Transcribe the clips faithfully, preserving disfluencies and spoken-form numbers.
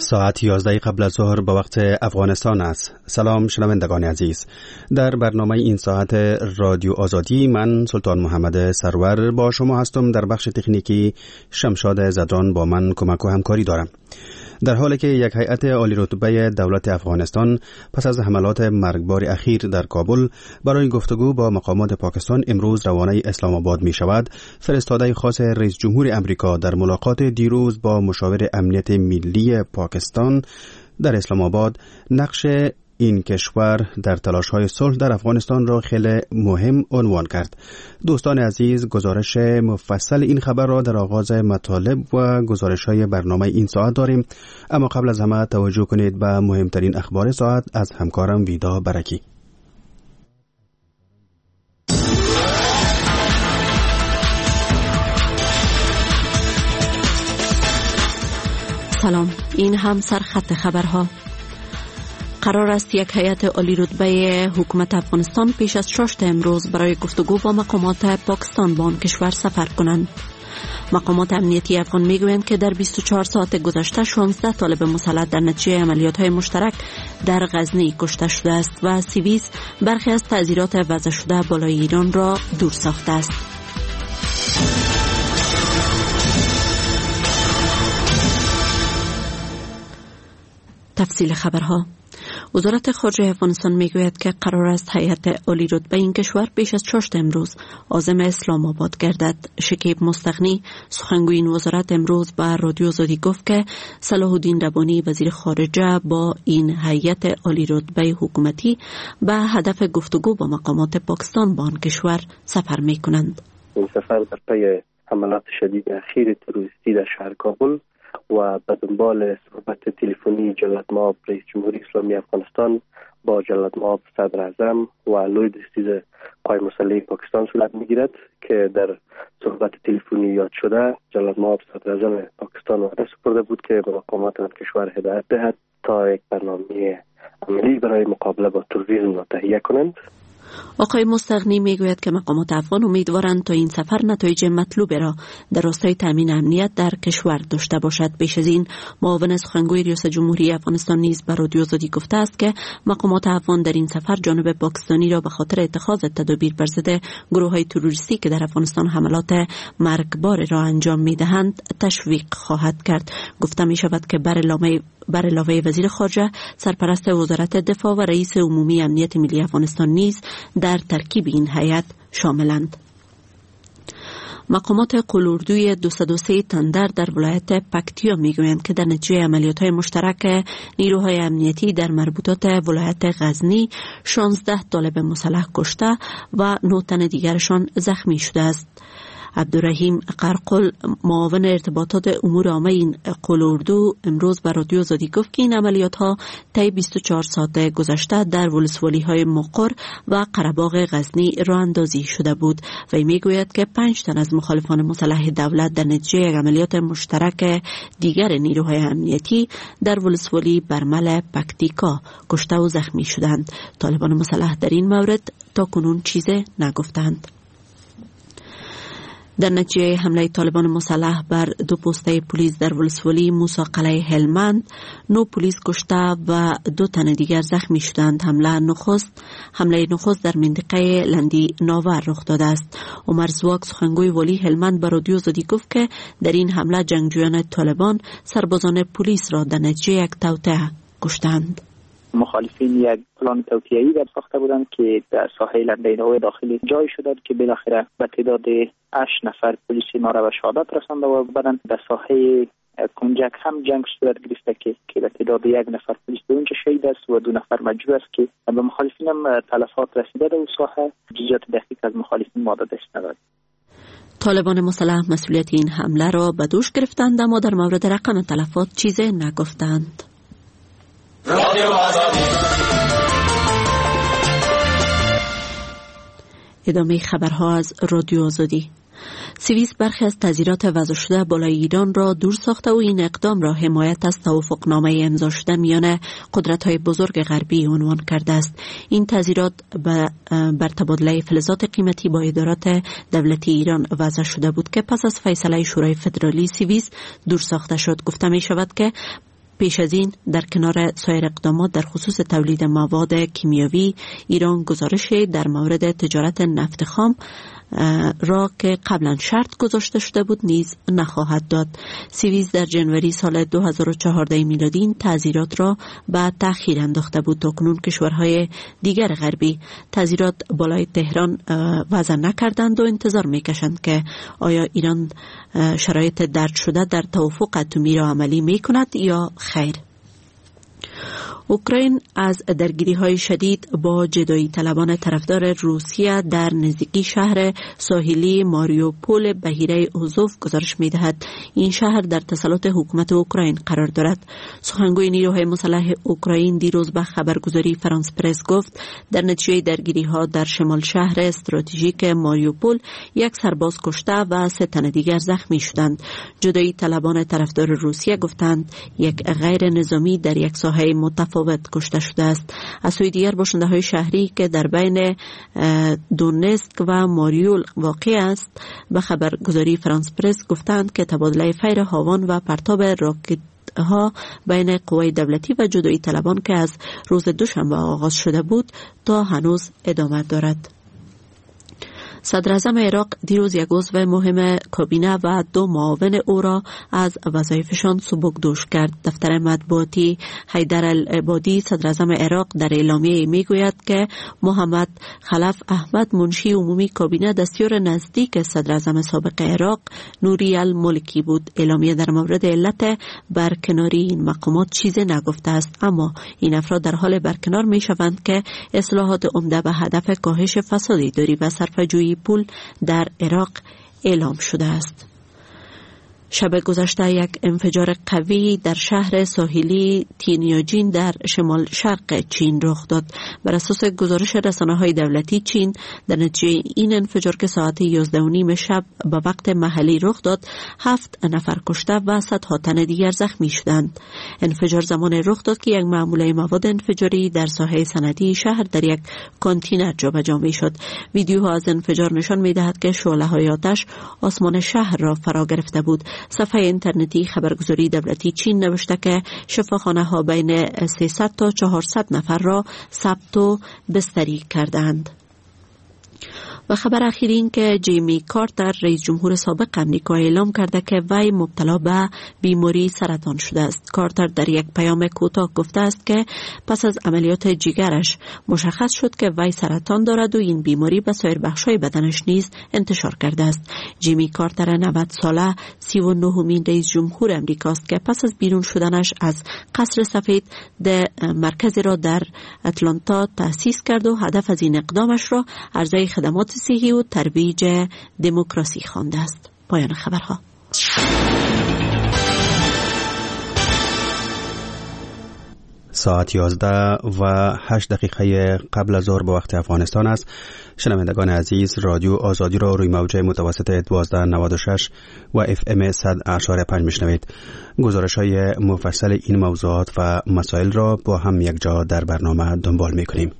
ساعت یازده قبل از ظهر به وقت افغانستان است. سلام شنوندگان عزیز. در برنامه این ساعت رادیو آزادی من سلطان محمد سرور با شما هستم. در بخش تکنیکی شمشاد زدران با من کمک و همکاری دارم. در حالی که یک هیئت عالی رتبه دولت افغانستان پس از حملات مرگبار اخیر در کابل برای گفتگو با مقامات پاکستان امروز روانه اسلام آباد می شود، فرستاده خاص رئیس جمهور امریکا در ملاقات دیروز با مشاور امنیت ملی پاکستان در اسلام آباد نقش این کشور در تلاش‌های صلح در افغانستان را خیلی مهم عنوان کرد. دوستان عزیز، گزارش مفصل این خبر را در آغاز مطالب و گزارش‌های برنامه این ساعت داریم، اما قبل از همه توجه کنید به مهمترین اخبار ساعت از همکارم ویدا برکی. سلام، این هم سرخط خبرها. قرار است یک هیئت عالی رتبه حکومت افغانستان پیش از ششت امروز برای گفتگو با مقامات پاکستان با آن کشور سفر کنند. مقامات امنیتی افغان میگویند که در بیست و چهار ساعت گذشته شانزده طالب مسلح در نتیجه عملیات‌های مشترک در غزنی کشته شده است و سیویس برخی از تعزیرات وضع شده بالای ایران را دور ساخته است. تفصیل خبرها. وزارت خارجه افغانستان میگوید که قرار است هیئت عالی رتبه این کشور پیش از ششت امروز عازم اسلام آباد گردد. شکیب مستغنی سخنگوی این وزارت امروز به رادیو آزادی گفت که صلاح الدین ربانی وزیر خارجه با این هیئت عالی رتبه حکومتی به هدف گفتگو با مقامات پاکستان با آن کشور سفر میکنند. این سفر در پی حملات شدید اخیر تروریستی در شهر کابل و به دنبال صحبت تلفنی جلاد مآب رئیس جمهوری اسلامی افغانستان با جلاد مآب صدر اعظم و لوی درستیز قوای مسلح پاکستان صورت میگیرد که در صحبت تلفنی یاد شده جلاد مآب صدر اعظم پاکستان وعده سپرده بود که به مقامات آن کشور هدایت دهد تا یک برنامه عملی برای مقابله با تروریسم را تهیه کنند. آقای مستغنی میگوید که مقامات افغان امیدوارند تا این سفر نتایج مطلوبه را در راستای تامین امنیت در کشور داشته باشد. پیش از این معاون سخنگوی ریاست جمهوری افغانستان نیز به رادیو آزادی گفته است که مقامات افغان در این سفر جانب پاکستانی را به خاطر اتخاذ تدابیر بر ضد گروه‌های تروریستی که در افغانستان حملات مرگبار را انجام میدهند تشویق خواهد کرد. گفته می شود که بر علاوه بر علاوه وزیر خارجه، سرپرست وزارت دفاع و رئیس عمومی امنیت ملی افغانستان نیز در ترکیب این هیئت شاملند. مقامات قلوردوی دویست و سه تندر در ولایت پکتیا میگویند که در نتیجه عملیات‌های مشترک نیروهای امنیتی در مربوطات ولایت غزنی شانزده طالب مسلح کشته و نه تن دیگرشان زخمی شده است. عبدالرحیم قرقل معاون ارتباطات امور عامه این قلوردو امروز بر رادیو آزادی گفت که این عملیات ها طی بیست و چهار ساعت گذشته در ولسوالی های مقر و قره‌باغ غزنی راه اندازی شده بود و میگوید که پنج تن از مخالفان مسلح دولت در نتیجه عملیات مشترک دیگر نیروهای امنیتی در ولسوالی برمل پکتیکا کشته و زخمی شدند. طالبان مسلح در این مورد تا کنون چیزی نگفتند. در نتیجه حمله طالبان مسلح بر دو پسته پلیس در ولسوالی موسی قلعه هلمند، نو پلیس کشته و دو تن دیگر زخمی شدند. حمله نخست حمله نخست در منطقه لندی ناور رخ داده است. عمر زواک سخنگوی والی هلمند به رادیو آزادی گفت که در این حمله جنگجویان طالبان سربازان پلیس را در نتیجه یک توطئه کشتند. مخالفین یک پلان توطئه‌ای در ساخته بودند که در ساحه لندین‌های داخلی جای شدند که بالاخره به تعداد هشت نفر پلیس ما را به شهادت رسانده و بعداً در ساحه کنجک هم جنگ صورت گرفته که که به تعداد یک نفر پلیس به اونجا شهید است و دو نفر مجروح است که به مخالفین هم تلفات رسیده در اون ساحه. جزئیات دقیق از مخالفین ما داده نشده. طالبان مسلح مسئولیت این حمله را به دوش گرفتند اما در مورد رقم تلفات چیزی نگفتند. رادیو آزادی. ادامه خبرها از رادیو آزادی. سوئیس برخی از تعزیرات وضع شده بالای ایران را دور ساخته و این اقدام را حمایت از توافقنامه امضا شده میان قدرت‌های بزرگ غربی عنوان کرده است. این تعزیرات بر تبادله فلزات قیمتی با ادارات دولتی ایران وضع شده بود که پس از فیصله شورای فدرالی سوئیس دور ساخته شد. گفته می شود که پیش از این در کنار سایر اقدامات در خصوص تولید مواد کیمیاوی، ایران گزارش در مورد تجارت نفت خام را که قبلا شرط گذاشته شده بود نیز نخواهد داد. سوئیس در جنوری سال دو هزار و چهارده میلادی این تعزیرات را به تأخیر انداخته بود. تاکنون کشورهای دیگر غربی تعزیرات بالای تهران وضع نکردند و انتظار میکشند که آیا ایران شرایط درج شده در توافق اتمی را عملی میکند یا خیر. اوکراین از درگیری‌های شدید با جدایی طلبان طرفدار روسیه در نزدیکی شهر ساحلی ماریوپول بحیره اوزوف گزارش می‌دهد. این شهر در تسلط حکومت اوکراین قرار دارد. سخنگوی نیروهای مسلح اوکراین دیروز به خبرگزاری فرانس پرس گفت در نتیجه درگیری‌ها در شمال شهر استراتژیک ماریوپول یک سرباز کشته و سه تن دیگر زخمی شدند. جدایی طلبان طرفدار روسیه گفتند یک غیر نظامی در یک ساحه متفاوت کشته شده است. از سوی دیگر باشنده‌های شهری که در بین دونتسک و ماریول واقع است به خبرگزاری فرانس پرس گفتند که تبادله فیر هاوان و پرتاب راکت ها بین قوای دولتی و جدایی طلبان که از روز دوشنبه آغاز شده بود تا هنوز ادامه دارد. صدر اعظم عراق دیروز یک عضو مهم کابینه و دو معاون او را از وظایفشان سبکدوش کرد. دفتر مطبوعاتی حیدر العبادی صدر اعظم عراق در اعلامیه میگوید که محمد خلف احمد منشی عمومی کابینه دستیار نزدیک صدر اعظم سابق عراق نوری الملکی بود. اعلامیه در مورد علت برکناری این مقامات چیزی نگفته است، اما این افراد در حال برکنار می شوند که اصلاحات عمده به هدف کاهش فساد اداری و صرفه‌جویی پول در عراق اعلام شده است. شب گذشته یک انفجار قوی در شهر ساحلی تینیاجین در شمال شرق چین رخ داد. بر اساس گزارش رسانه‌های دولتی چین در نتیجه این انفجار که ساعت یازده و نیم شب به وقت محلی رخ داد، هفت نفر کشته و صدها تن دیگر زخمی شدند. انفجار زمان رخ داد که یک محموله مواد انفجاری در ساحه صنعتی شهر در یک کانتینر جابجا می‌شد. ویدیوها از انفجار نشان می‌دهد که شعله‌های آتش آسمان شهر را فرا گرفته بود. صفحه اینترنتی خبرگزاری دولتی چین نوشته که شفاخانه ها بین سیصد تا چهارصد نفر را ثبت و بستری کردند. و خبر اخیر این که جیمی کارتر رئیس جمهور سابق امریکا اعلام کرده که وی مبتلا به بیماری سرطان شده است. کارتر در یک پیام کوتاه گفته است که پس از عملیات جگرش مشخص شد که وی سرطان دارد و این بیماری به سایر بخش‌های بدنش نیز انتشار کرده است. جیمی کارتر نود ساله سی و نهمین رئیس جمهور امریکاست که پس از بیرون شدنش از قصر سفید در مرکزی را در اتلانتا تأسیس کرد و هدف از این اقدامش را عرضه خدمات صحی و ترویج دموکراسی خوانده است. پایان خبرها. ساعت یازده و هشت دقیقه قبل از ظهر به وقت افغانستان است. شنوندگان عزیز، رادیو آزادی را روی موجه متوسط دوازده نود و شش و اف ام صد اشاره پنج میشنوید. گزارش های مفصل این موضوعات و مسائل را با هم یک جا در برنامه دنبال میکنیم.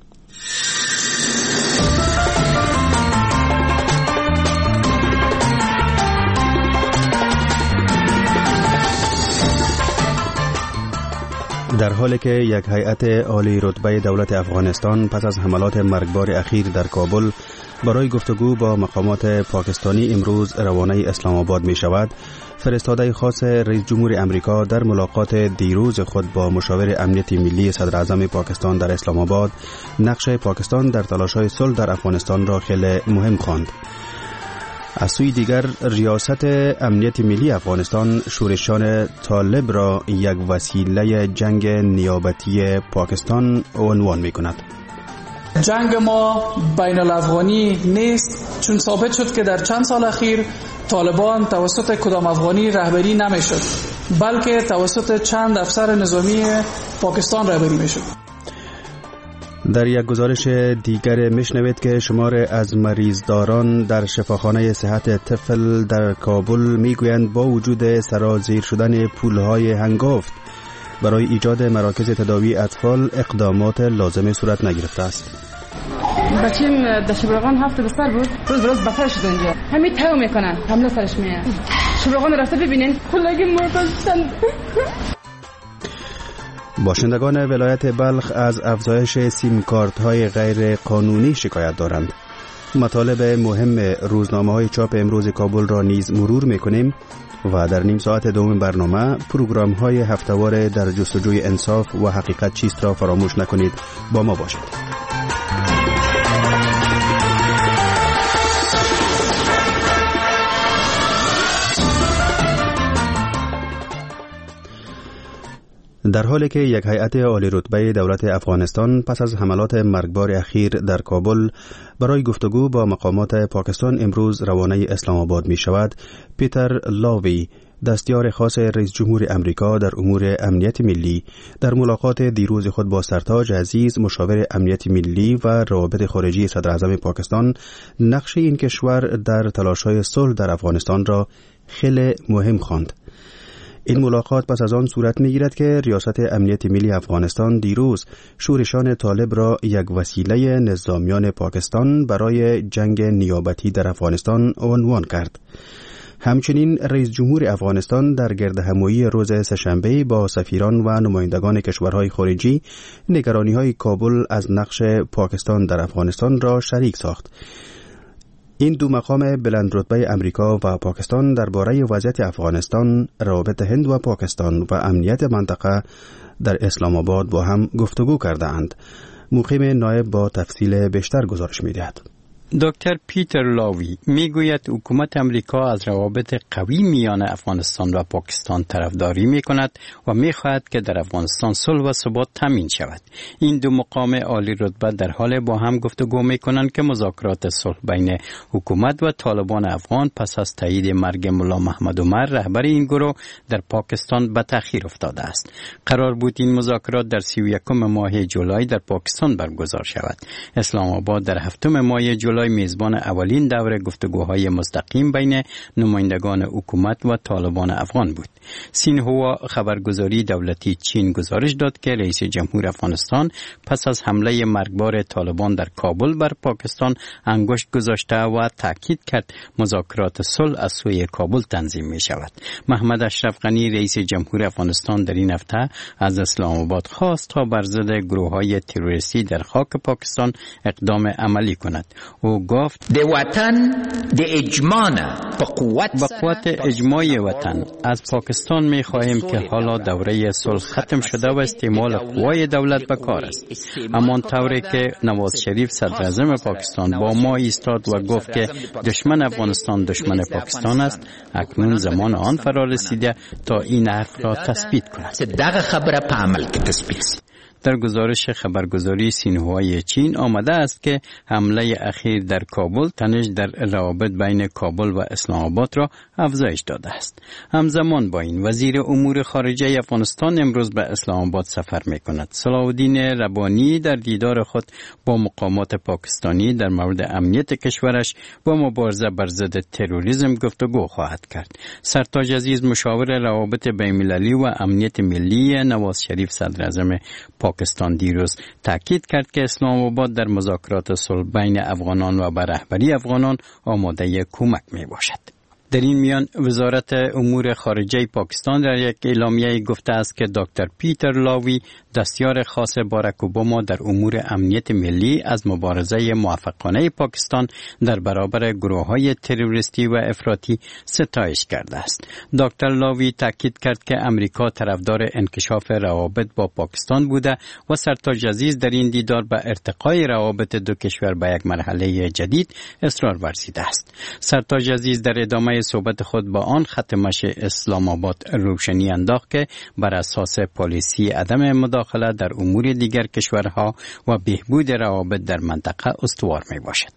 در حالی که یک هیئت عالی رتبه دولت افغانستان پس از حملات مرگبار اخیر در کابل برای گفتگو با مقامات پاکستانی امروز روانه اسلام آباد می شود، فرستاده خاص رئیس جمهور امریکا در ملاقات دیروز خود با مشاور امنیت ملی صدر اعظم پاکستان در اسلام آباد نقش پاکستان در تلاش‌های صلح در افغانستان را خیلی مهم خواند. از سوی دیگر ریاست امنیت ملی افغانستان شورشان طالب را یک وسیله جنگ نیابتی پاکستان عنوان می کند. جنگ ما بین الافغانی نیست، چون ثابت شد که در چند سال اخیر طالبان توسط کدام افغانی رهبری نمی شد، بلکه توسط چند افسر نظامی پاکستان رهبری می شد. در یک گزارش دیگر میشنوید که شمار از مریضداران در شفاخانه صحت طفل در کابل میگویند با وجود سرازیر شدن پولهای هنگفت برای ایجاد مراکز تداوی اطفال اقدامات لازم صورت نگرفته است. بچیم در شبرغان هفته بستر بود، روز روز بطر شد اینجا، همین تاو میکنن، حمله سرش میاد. شبرغان رفته ببینین کلگی مرتضی باشندگان ولایت بلخ از افزایش سیم کارت های غیر قانونی شکایت دارند. مطالب مهم روزنامه های چاپ امروز کابل را نیز مرور میکنیم و در نیم ساعت دوم برنامه پروگرام های هفتهوار در جستجوی انصاف و حقیقت چیست را فراموش نکنید. با ما باشید. در حالی که یک هیئت عالی رتبه دولت افغانستان پس از حملات مرگبار اخیر در کابل برای گفتگو با مقامات پاکستان امروز روانه اسلام آباد می شود، پیتر لاوی، دستیار خاص رئیس جمهور امریکا در امور امنیت ملی، در ملاقات دیروز خود با سرتاج عزیز مشاور امنیت ملی و روابط خارجی صدر اعظم پاکستان نقش این کشور در تلاش‌های صلح در افغانستان را خیلی مهم خواند. این ملاقات پس از آن صورت می‌گیرد که ریاست امنیت ملی افغانستان دیروز شورشان طالب را یک وسیله نظامیان پاکستان برای جنگ نیابتی در افغانستان عنوان کرد. همچنین رئیس جمهور افغانستان در گردهمایی روز سه‌شنبه با سفیران و نمایندگان کشورهای خارجی نگرانی‌های کابل از نقش پاکستان در افغانستان را شریک ساخت. این دو مقام بلند رتبه امریکا و پاکستان درباره وضعیت افغانستان، روابط هند و پاکستان و امنیت منطقه در اسلام آباد با هم گفتگو کردند. مقیم نایب با تفصیل بیشتر گزارش می‌دهد. دکتر پیتر لاوی میگوید حکومت امریکا از روابط قوی میان افغانستان و پاکستان طرفداری میکند و میخواهد که در افغانستان صلح و ثبات تامین شود. این دو مقام عالی رتبه در حال با هم گفتگو میکنند که مذاکرات صلح بین حکومت و طالبان افغان پس از تایید مرگ ملا محمد عمر رهبر این گروه در پاکستان به تأخیر افتاده است. قرار بود این مذاکرات در سی و یکم ماه جولای در پاکستان برگزار شود. اسلام آباد در هفتم ماه جولای میزبان اولین دور گفتگوهای مستقیم بین نمایندگان حکومت و طالبان افغان بود. سینهوا خبرگزاری دولتی چین گزارش داد که رئیس جمهور افغانستان پس از حمله مرگبار طالبان در کابل بر پاکستان انگشت گذاشته و تاکید کرد مذاکرات صلح از سوی کابل تنظیم می شود. محمد اشرف غنی رئیس جمهور افغانستان در این هفته از اسلام آباد خواست تا بر ضد گروه‌های تروریستی در خاک پاکستان اقدام عملی کند. او گفت د وطن د اجماع به قوت با قوت اجماع وطن از پاکستان می خواهیم که حالا دوره صلح ختم شده و استعمال قوای دولت به کار است. اما طوری که نواز شریف صدر اعظم پاکستان با ما ایستاد و گفت که دشمن افغانستان دشمن پاکستان است، اکنون زمان آن فرا رسیده تا این حرف را تثبیت کند. دغه خبره په عمل کې تثبیت. در گزارش خبرگزاری سینهوای چین آمده است که حمله اخیر در کابل تنش در روابط بین کابل و اسلام آباد را افزایش داده است. همزمان با این وزیر امور خارجه افغانستان امروز به اسلام آباد سفر می کند. صلاح الدین ربانی در دیدار خود با مقامات پاکستانی در مورد امنیت کشورش با مبارزه بر ضد تروریسم گفتگو خواهد کرد. سرتاج عزیز مشاور روابط بین‌المللی و امنیت ملی نواز شریف صدر اعظم پاکستان دیروز تاکید کرد که اسلام آباد در مذاکرات صلح بین افغانان و به رهبری افغانان آماده کمک می باشد. در این میان وزارت امور خارجه پاکستان در یک اعلامیه گفته است که دکتر پیتر لاوی دستیار خاص باراک اوباما در امور امنیت ملی از مبارزه موفقانه پاکستان در برابر گروه‌های تروریستی و افراطی ستایش کرده است. دکتر لاوی تاکید کرد که امریکا طرفدار انکشاف روابط با پاکستان بوده و سرتاج عزیز در این دیدار به ارتقای روابط دو کشور به یک مرحله جدید اصرار ورزیده است. سرتاج عزیز در ادامه صحبت خود با آن ختمش اسلام آباد روشنی انداخت که بر اساس پالیسی عدم مداخله در امور دیگر کشورها و بهبود روابط در منطقه استوار می باشد.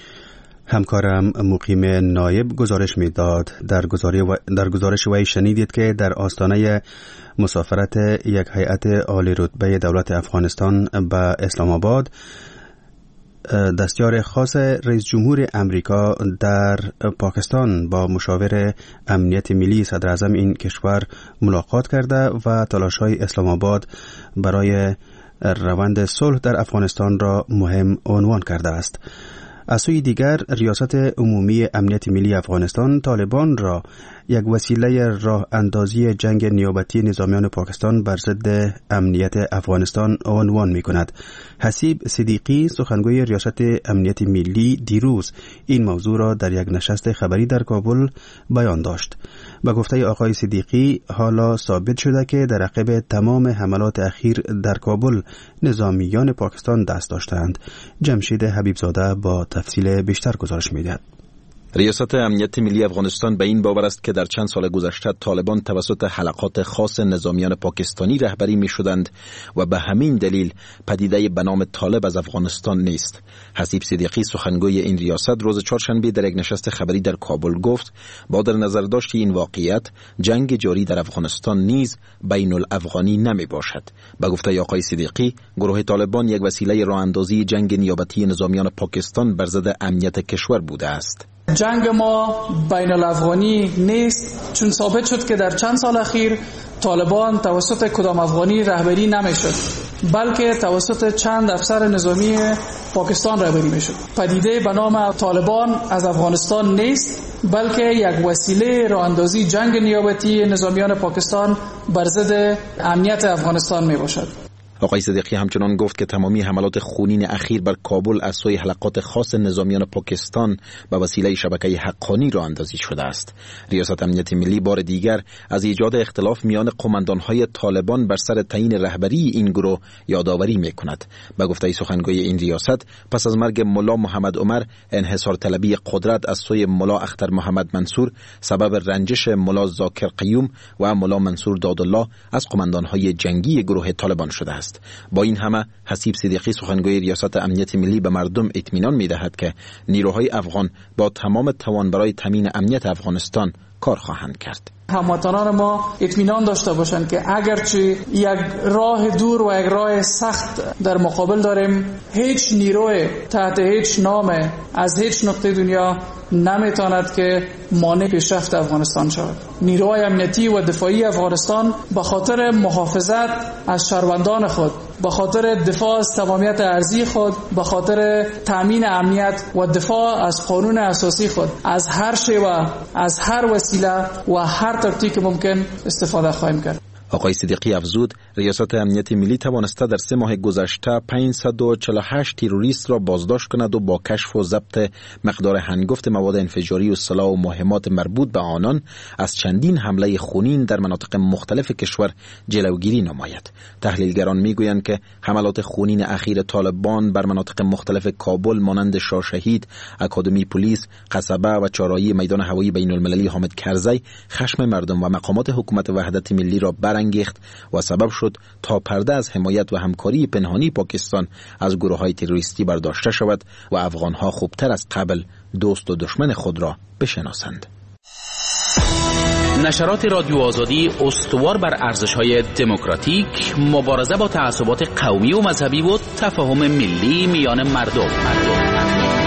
همکارم مقیم نایب گزارش میداد. در در گزارش وی شنیدید که در آستانه مسافرت یک هیئت عالی رتبه دولت افغانستان به اسلام آباد، دستیار خاص رئیس جمهور امریکا در پاکستان با مشاور امنیت ملی صدر اعظم این کشور ملاقات کرده و تلاش‌های اسلام آباد برای روند صلح در افغانستان را مهم عنوان کرده است. از سوی دیگر ریاست عمومی امنیت ملی افغانستان طالبان را یک وسیله راه اندازی جنگ نیابتی نظامیان پاکستان بر ضد امنیت افغانستان عنوان می کند. حسیب صدیقی سخنگوی ریاست امنیت ملی دیروز این موضوع را در یک نشست خبری در کابل بیان داشت. با گفته آقای صدیقی حالا ثابت شده که در عقب تمام حملات اخیر در کابل نظامیان پاکستان دست داشتند. جمشید حبیبزاده با تفصیل بیشتر گزارش می‌دهد. ریاست امنیت ملی افغانستان به این باور است که در چند سال گذشته طالبان توسط حلقات خاص نظامیان پاکستانی رهبری می شدند و به همین دلیل پدیده به نام طالب از افغانستان نیست. حسیب صدیقی سخنگوی این ریاست روز چهارشنبه در یک نشست خبری در کابل گفت با در نظر داشت این واقعیت جنگ جاری در افغانستان نیز بین الافغانی نمی باشد. به گفته آقای صدیقی گروه طالبان یک وسیله راه اندازی جنگ نیابتی نظامیان پاکستان بر ضد امنیت کشور بوده است. جنگ ما بین الافغانی نیست، چون ثابت شد که در چند سال اخیر طالبان توسط کدام افغانی رهبری نمیشد، بلکه توسط چند افسر نظامی پاکستان رهبری میشد. پدیده به نام طالبان از افغانستان نیست، بلکه یک وسیله راه اندازی جنگ نیابتی نظامیان پاکستان بر ضد امنیت افغانستان می باشد. آقای صدیقی همچنان گفت که تمامی حملات خونین اخیر بر کابل از سوی حلقات خاص نظامیان پاکستان به وسیله شبکه حقانی راه اندازی شده است. ریاست امنیت ملی بار دیگر از ایجاد اختلاف میان قماندانهای طالبان بر سر تعیین رهبری این گروه یادآوری می‌کند. به گفته سخنگوی این ریاست پس از مرگ ملا محمد عمر انحصار طلبی قدرت از سوی ملا اختر محمد منصور سبب رنجش ملا ذاکر قیوم و ملا منصور دادالله از قماندانهای جنگی گروه طالبان شده است. با این همه حسیب صدیقی سخنگوی ریاست امنیت ملی به مردم اطمینان می‌دهد که نیروهای افغان با تمام توان برای تامین امنیت افغانستان کار خواهند کرد. هموطنان ما اطمینان داشته باشند که اگرچه یک راه دور و یک راه سخت در مقابل داریم، هیچ نیروی تحت هیچ نام از هیچ نقطه دنیا نمیتواند که مانع پیشرفت افغانستان شود. نیروهای امنیتی و دفاعی افغانستان به خاطر محافظت از شهروندان خود، به خاطر دفاع از تمامیت ارضی خود، به خاطر تامین امنیت و دفاع از قانون اساسی خود از هر شیوه، از هر وسیله و هر ترتیبی که ممکن استفاده خواهیم کرد. آقای صدیقی افزود ریاست امنیت ملی توانسته در سه ماه گذشته پانصد و چهل و هشت تروریست را بازداشت کند و با کشف و ضبط مقدار هنگفت مواد انفجاری و سلاح و مهمات مربوط به آنان از چندین حمله خونین در مناطق مختلف کشور جلوگیری نماید. تحلیلگران میگویند که حملات خونین اخیر طالبان بر مناطق مختلف کابل مانند شاهشهید، اکادمی پلیس، قصبه و چهارراه میدان هوایی بین المللی حامد کرزی خشم مردم و مقامات حکومت وحدت ملی را برانگیخت و سبب شد تا پرده از حمایت و همکاری پنهانی پاکستان از گروه‌های تروریستی برداشته شود و افغان‌ها خوبتر از قبل دوست و دشمن خود را بشناسند. نشرات رادیو آزادی استوار بر ارزش‌های دموکراتیک، مبارزه با تعصبات قومی و مذهبی و تفاهم ملی میان مردم. مردم.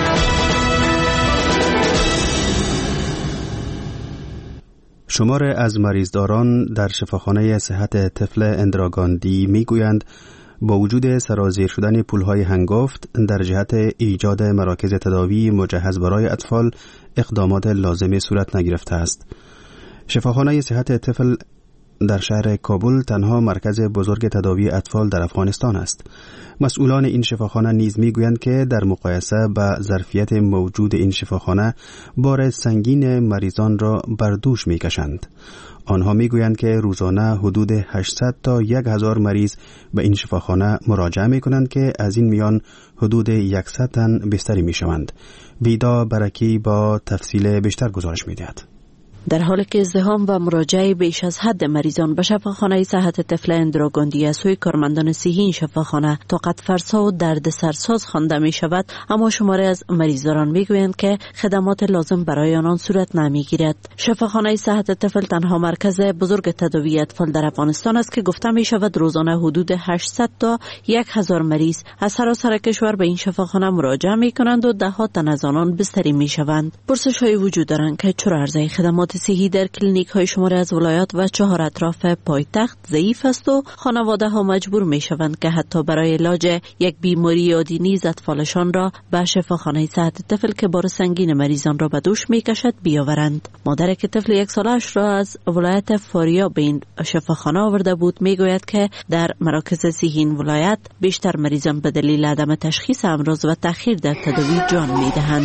شمار از مریضداران در شفاخانه صحت طفل اندراگاندی میگویند با وجود سرازیر شدن پولهای هنگفت در جهت ایجاد مراکز تداوی مجهز برای اطفال اقدامات لازمی صورت نگرفته است. شفاخانه صحت طفل در شهر کابل تنها مرکز بزرگ تداوی اطفال در افغانستان است. مسئولان این شفاخانه نیز میگویند که در مقایسه با ظرفیت موجود این شفاخانه بار سنگین مریضان را بر دوش میکشند. آنها میگویند که روزانه حدود هشتصد تا هزار مریض به این شفاخانه مراجعه میکنند که از این میان حدود صد تن بستری میشوند. بیدا برکی با تفصیل بیشتر گزارش میدهد. در حالی که ازدحام و مراجعه بیش از حد مریضان به شفاخانه صحت طفل اندراگاندی از سوی کارمندان صحی این شفاخانه طاقت فرسا و درد سرساز خوانده می شود، اما شماره از مریضداران می گویند که خدمات لازم برای آنان صورت نمی گیرد. شفاخانه صحت طفل تنها مرکز بزرگ تداوی اطفال در افغانستان است که گفته می شود روزانه حدود هشتصد تا هزار مریض از سراسر کشور به این شفاخانه مراجعه می کنند و ده ها تن از آنان بستری می شوند. پرسش های وجود دارند که چرا عرضه خدمات خدمات صحی در کلینیک های شماری از ولایات و چهار اطراف پایتخت ضعیف است و خانواده ها مجبور می شوند که حتی برای علاج یک بیماری عادی نیز اطفالشان را به شفاخانه صحت طفل که بار سنگین مریضان را به دوش می کشد بیاورند. مادر که طفل یک سالش را از ولایت فاریاب به این شفاخانه آورده بود می گوید که در مراکز صحی این ولایت بیشتر مریضان به دلیل عدم تشخیص امراض و تأخیر در تداوی جان می دهند.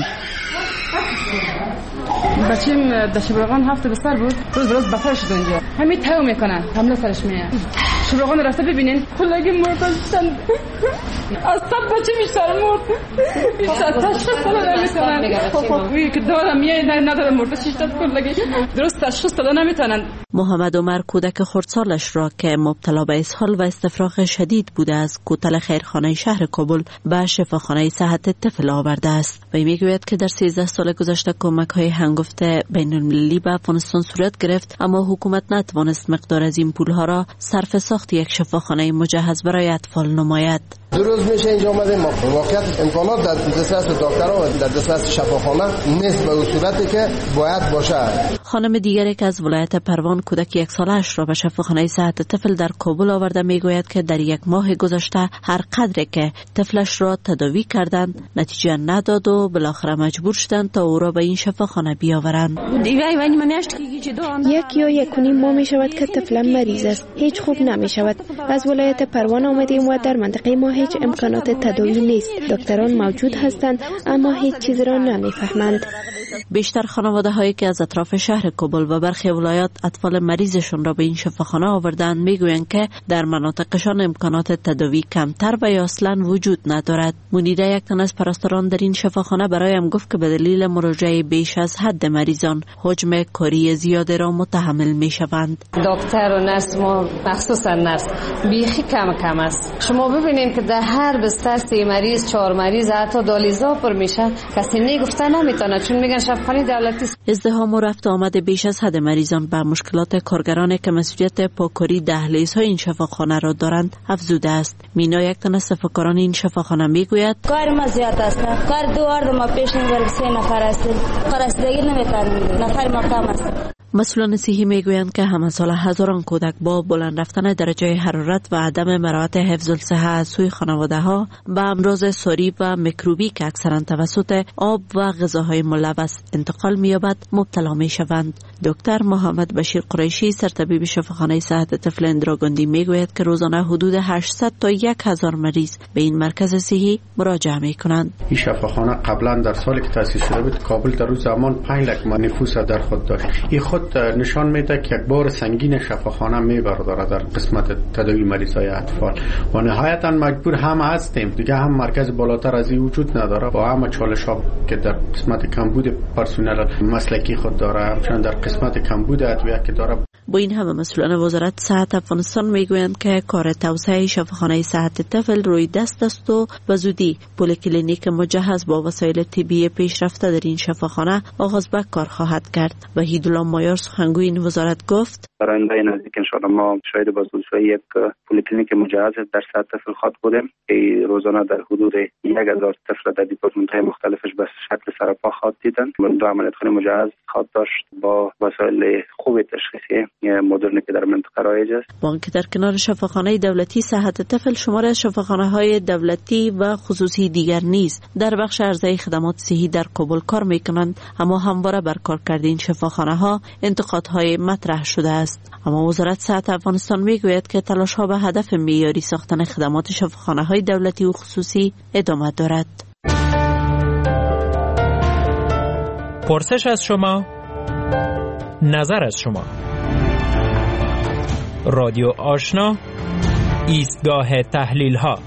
بچیم در شبرغان هفته بستر بود، روز بروز بطر شد اونجا. همین تاو میکنن، حمله سرش میاد. شبرغان رفته ببینین، کلگی مردن. از سب بچه میشتر مرد. تشخیص داده نمیتونن. خب خب که دارم میای نداره مرده شیشتت کلگی. درست تشخیص داده نمیتونن. محمد عمر کودک خردسالش را که مبتلا به اسهال و استفراغ شدید بوده از کوتل خیرخانه شهر کابل به شفاخانه صحت طفل آورده است. و میگوید که در سیزده سال گذشته کمک های هنگفت بین المللی به افغانستان صورت گرفت، اما حکومت نتوانست مقدار از این پولها را صرف ساخت یک شفاخانه مجهز برای اطفال نماید. دو روز میشه اینجا اومدیم، واقعیت امکانات در دسترس دکترها و در دسترس شفاخانه نیست به اون صورتی که باید باشه. خانم دیگری که از ولایت پروان کودک یک سالش را به شفاخانه صحت طفل در کابل آورده میگوید که در یک ماه گذشته هر قدری که طفلش را تداوی کردند نتیجه نداد و بالاخره مجبور شدند تا او را به این شفاخانه بیاورند. یک یا یک و نیم ماه می شود که طفلم مریض است، هیچ خوب نمی شود. از ولایت پروان آمدیم و در منطقه ما هیچ امکانات تداوی نیست. دکتران موجود هستند اما هیچ چیز را نمیفهمند. بیشتر خانواده هایی که از اطراف شهر کابل و برخی ولایات اطفال مریضشون را به این شفاخانه آوردند میگویند که در مناطقشان امکانات تداوی کمتر و یا اصلا وجود ندارد. منیره یک تن از پرستاران در این شفاخانه برایم گفت که به دلیل مراجعه بیش از حد مریضان حجم کاری زیاد را متحمل میشوند. دکتر و نرس ما مخصوصا نرس بیخی کم کم است. شما ببینید که در هر بستر سه مریض چهار مریض حتی دالیزا پر میشه، کسی نگفته نمیتونه چون میگن شفاخانه دولتی. ازدحام و رفت آمد بیش از حد مریضان به مشکلات کارگران که مسئولیت پاککاری دهلیزهای این شفاخانه را دارند افزوده است. مینا یک تن از صفاکاران این شفاخانه میگوید کار ما زیاد است، کار دو آرد ما پیش نمیبریم، سه نفر است، خراسدگی نمیتونیم، نفر ما کم است. مسئولان صحی میگویند که همه سال هزاران کودک با بلند رفتن درجه حرارت و عدم مراعات حفظ الصحه از سوی خانواده ها به امراض ساری و میکروبی که اکثرا توسط آب و غذاهای ملوث انتقال می‌یابد مبتلا میشوند. دکتر محمد بشیر قریشی سرطبیب شفاخانه صحت طفل اندراگندی میگوید که روزانه حدود هشتصد تا هزار مریض به این مرکز صحی مراجعه میکنند. این شفاخانه قبلا در سالی که تأسیس شده بود کابل در روز زمان پنج لک نفوس در خود داشت. این خود نشان میده که یک بار سنگین شفاخانه میبرداره در قسمت تداوی مریضای اطفال و نهایتا مجبور هم هستیم دیگه، هم مرکز بالاتر از این وجود نداره با همه چالش‌ها که در قسمت کمبود پرسنل مسلکی خود داره، همچنین در قسمت کمبود ادویه که داره. با این همه مسئولان وزارت صحت افغانستان میگویند که کار توسعه شفاخانه صحت طفل روی دست است و به زودی پلیکلینیک مجهز با وسایل طبی پیشرفته در این شفاخانه آغاز به کار خواهد کرد. وحیدالله مایار سخنگوی این وزارت گفت در آینده نزدیک ان شاء الله ما شاهد بازگشایی یک پلیکلینیک مجهز در صحت طفل خواهد بودیم که روزانه در حدود یک هزار طفل در دیپارتمنت‌های مختلفش به شکل سراپا خواهد دیدن. دو عملیاتخانه مجهز خواهد داشت با وسایل خوب تشخیصی مدرنی که در منطقه رایج است. بانک در کنار شفاخانه دولتی صحت طفل شمار از شفاخانه‌های دولتی و خصوصی دیگر نیز در بخش عرضه خدمات صحی در کابل کار می‌کنند، اما همواره بر کارکرد این شفاخانه‌ها انتقادهای مطرح شده است. اما وزارت صحت افغانستان میگوید که تلاش‌ها به هدف معیاری ساختن خدمات شفاخانه‌های دولتی و خصوصی ادامه دارد. پرسش از شما، نظر از شما. رادیو آشنا، ایستگاه تحلیل ها.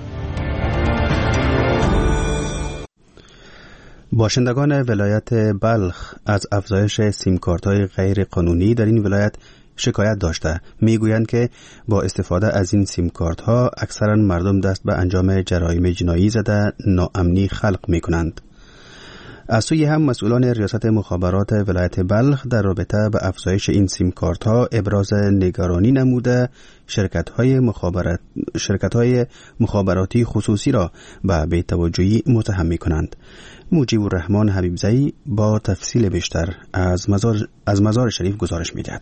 باشندگان ولایت بلخ از افزایش سیمکارت‌های غیر قانونی در این ولایت شکایت داشته. میگویند که با استفاده از این سیمکارت‌ها اکثرا مردم دست به انجام جرایم جنایی زده ناامنی خلق می‌کنند. از سوی هم مسئولان ریاست مخابرات ولایت بلخ در رابطه به افزایش این سیمکارت‌ها ابراز نگرانی نموده شرکت‌های مخابرات شرکت‌های مخابراتی خصوصی را به بی‌توجهی متهم می‌کنند. مجیب الرحمن حبیبزئی با تفصیل بیشتر از مزار از مزار شریف گزارش می‌دهد.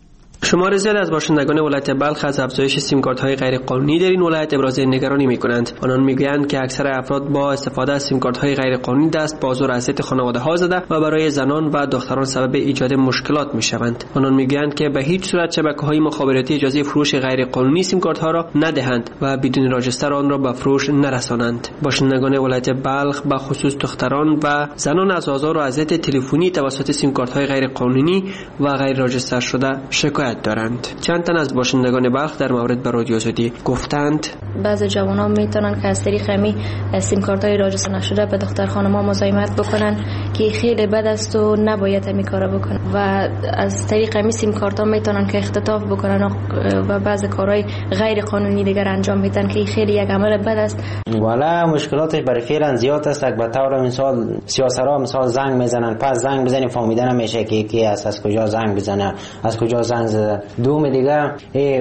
شمار زیاد از باشندگان ولایت بلخ از افزایش سیم کارت‌های غیرقانونی در این ولایت ابراز نگرانی می‌کنند. آنان می‌گویند که اکثر افراد با استفاده از سیم کارت‌های غیرقانونی دست به آزار اذیت خانواده‌ها زده و برای زنان و دختران سبب ایجاد مشکلات می‌شوند. آنان می‌گویند که به هیچ صورت شبکه‌های مخابراتی اجازه فروش غیرقانونی سیم کارت‌ها را ندهند و بدون راجستر آن را به فروش نرسانند. باشندگان ولایت بلخ به خصوص دختران و زنان از آزار و اذیت تلفنی توسط سیم کارت‌های غیرقانونی و غیر راجستر شده شکایت دارند. چند تن از باشندگان بلخ در مورد به رادیو آزادی گفتند بعضی جوانان میتونن که از طریق می سیم کارت‌های راجستر نشده به دختر خانم‌ها مزاحمت بکنن که خیلی بد است و نباید همین کارا بکنن و از طریق می سیم کارت‌ها میتونن که اختطاف بکنن و بعضی کارهای غیر قانونی دیگر انجام میدن که خیلی یک عمل بد است. والا مشکلاتش برای فعلا زیاد است. به طور مثال سیاسرها مثال زنگ میزنن، پس زنگ بزنی فهمیدن نمیشه که کی است، از کجا زنگ بزنه، از کجا زنگ زده. دوم دیگه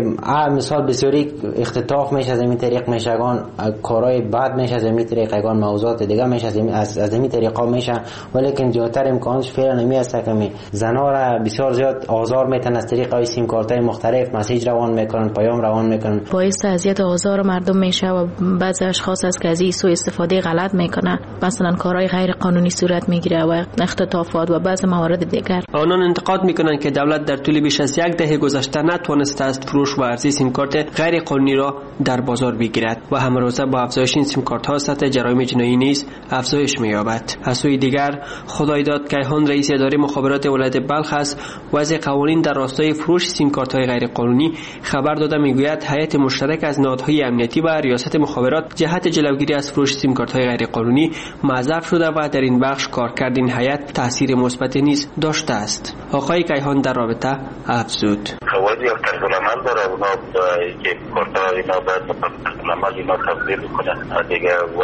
مثال بسیاری اختطاف میشه، از این طریق میشگان کارهای بد میشه، از این طریق اگان موضوعات دیگه میشه، از از این طریقا میشه. ولیکن زیادتر امکانش فعلا نمیست که زنا را بسیار زیاد آزار میتن از طریق های سیم کارت های مختلف مسیج روان میکنن، پیام روان میکنن، باعث اذیت و آزار مردم میشه و بعضی اشخاص از کزی سوء استفاده غلط میکنن، مثلا کارهای غیر قانونی صورت میگیره و اختطافات و بعضی موارد دیگر. آنان انتقاد میکنن که دولت در طول بیش از یک دهه گذشته نتوانسته است فروش و عرضه سیم کارت غیر قانونی را در بازار بگیرد و همروزه با افزایش این سیم کارت ها سطح جرایم جنایی نیز افزایش می‌یابد. از سوی دیگر خدایداد کیهان رئیس اداره مخابرات ولایت بلخ است وضع قوانین در راستای فروش سیم کارت های غیر قانونی خبر داده میگوید هیئت مشترک از نهادهای امنیتی و ریاست مخابرات جهت جلوگیری از فروش سیم کارت های غیر قانونی موظف شده و در این بخش کارکرد این هیئت تاثیر مثبت نیز داشته است. آقای کیهان در رابطه افزود قواعد یا طرز العمل داره، اونا که کارتا اینا باید طرز العمل اینا تبدیل کنن دیگه و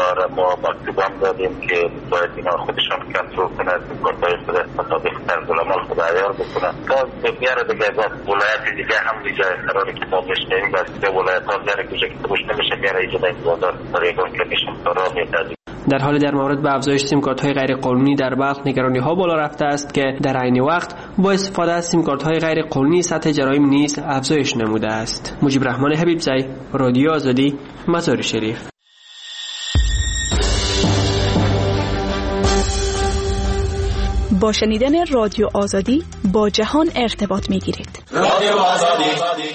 ما مکتوب هم دادیم که باید اینا خودشان کنترل کنند، کارتای خود مطابق طرز العمل خود عیار بکنن تا بیاره دیگه از ولایت دیگه هم دیگه قراره که ما بشنیم و دیگه ولایت ها بیاره که کتابش نمیشه بیاره ایجاد این بازار برای اگران کمیشن کارا میدادیم. در حالی در مورد به افزایش سیم کارت های غیر قانونی در بلخ نگرانی ها بالا رفته است که در عین وقت با استفاده از سیم کارت های غیر قانونی سطح جرایم نیز افزایش نموده است. مجیب الرحمن حبیبزئی، رادیو آزادی، مزار شریف. با شنیدن رادیو آزادی با جهان ارتباط می‌گیرید. رادیو آزادی.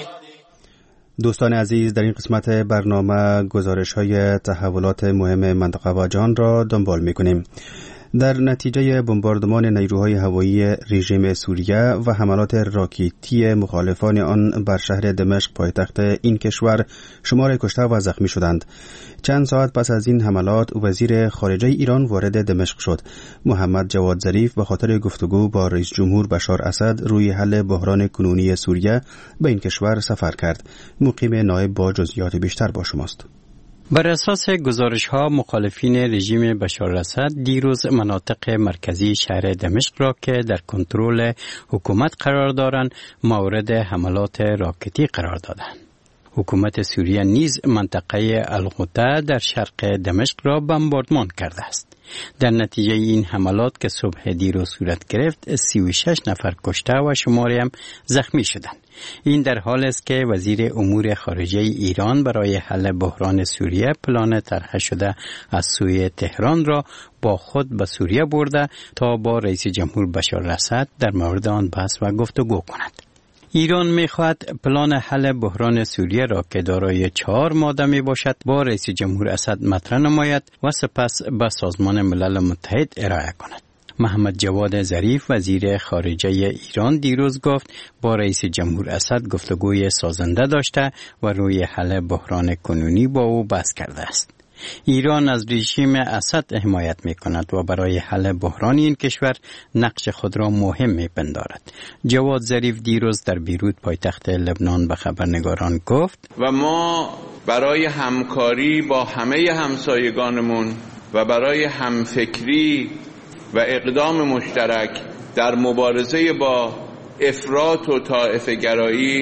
دوستان عزیز، در این قسمت برنامه گزارش های تحولات مهم منطقه و جهان را دنبال می کنیم. در نتیجه بمباردمان نیروهای هوایی رژیم سوریه و حملات راکتی مخالفان آن بر شهر دمشق پایتخت این کشور شمار کشته و زخمی شدند. چند ساعت پس از این حملات وزیر خارجه ایران وارد دمشق شد. محمد جواد ظریف به خاطر گفتگو با رئیس جمهور بشار اسد روی حل بحران کنونی سوریه به این کشور سفر کرد. مقیم نایب با جزئیات بیشتر با شماست. بر اساس گزارش ها مخالفین رژیم بشار الاسد دیروز مناطق مرکزی شهر دمشق را که در کنترل حکومت قرار دارند مورد حملات راکتی قرار دادند. حکومت سوریه نیز منطقه الغوطه در شرق دمشق را بمباردمان کرده است. در نتیجه این حملات که صبح دیروز صورت گرفت سی و شش نفر کشته و شماری هم زخمی شدند. این در حال است که وزیر امور خارجه ایران برای حل بحران سوریه پلان طرح شده از سوی تهران را با خود به سوریه برده تا با رئیس جمهور بشار الاسد در مورد آن بحث و گفتگو کند. ایران می‌خواهد پلان حل بحران سوریه را که دارای چهار ماده می باشد با رئیس جمهور اسد مطرح نماید و سپس به سازمان ملل متحد ارائه کند. محمد جواد ظریف وزیر خارجه ایران دیروز گفت با رئیس جمهور اسد گفتگوی سازنده داشته و روی حل بحران کنونی با او بحث کرده است. ایران از رژیم اسد حمایت می کند و برای حل بحران این کشور نقش خود را مهم می پندارد. جواد ظریف دیروز در بیروت پایتخت لبنان به خبرنگاران گفت و ما برای همکاری با همه همسایگانمون و برای همفکری و اقدام مشترک در مبارزه با افراط و طائفه گرایی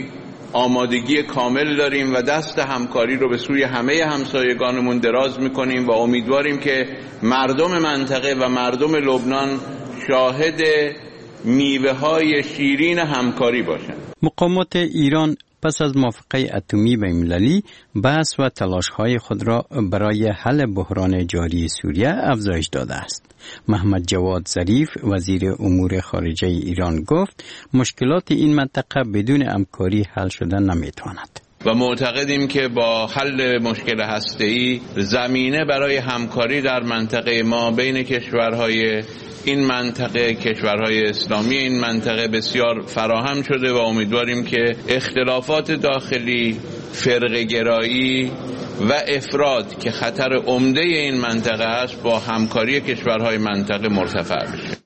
آمادگی کامل داریم و دست همکاری رو به سوی همه همسایگانمون دراز میکنیم و امیدواریم که مردم منطقه و مردم لبنان شاهد میوه های شیرین همکاری باشند. مقامات ایران پس از موافقه اتمی بین‌المللی بحث و تلاش‌های خود را برای حل بحران جاری سوریه افزایش داده است. محمد جواد ظریف وزیر امور خارجه ایران گفت مشکلات این منطقه بدون همکاری حل شدن نمی‌تواند. و معتقدیم که با حل مشکل هسته‌ای زمینه برای همکاری در منطقه ما بین کشورهای این منطقه کشورهای اسلامی این منطقه بسیار فراهم شده و امیدواریم که اختلافات داخلی، فرقه‌گرایی و افراد که خطر عمده این منطقه است با همکاری کشورهای منطقه مرتفع بشه.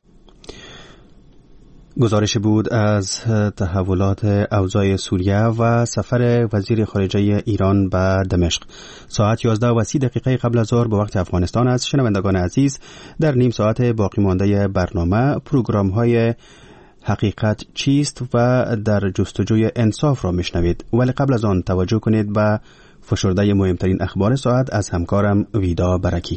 گزارش بود از تحولات اوضاع سوریه و سفر وزیر خارجه ایران به دمشق. ساعت یازده و سی دقیقه قبل از ظهر به وقت افغانستان است. شنوندگان عزیز، در نیم ساعت باقی مانده برنامه پروگرام های حقیقت چیست و در جستجوی انصاف را میشنوید، ولی قبل از آن توجه کنید به فشرده مهمترین اخبار ساعت از همکارم ویدا برکی.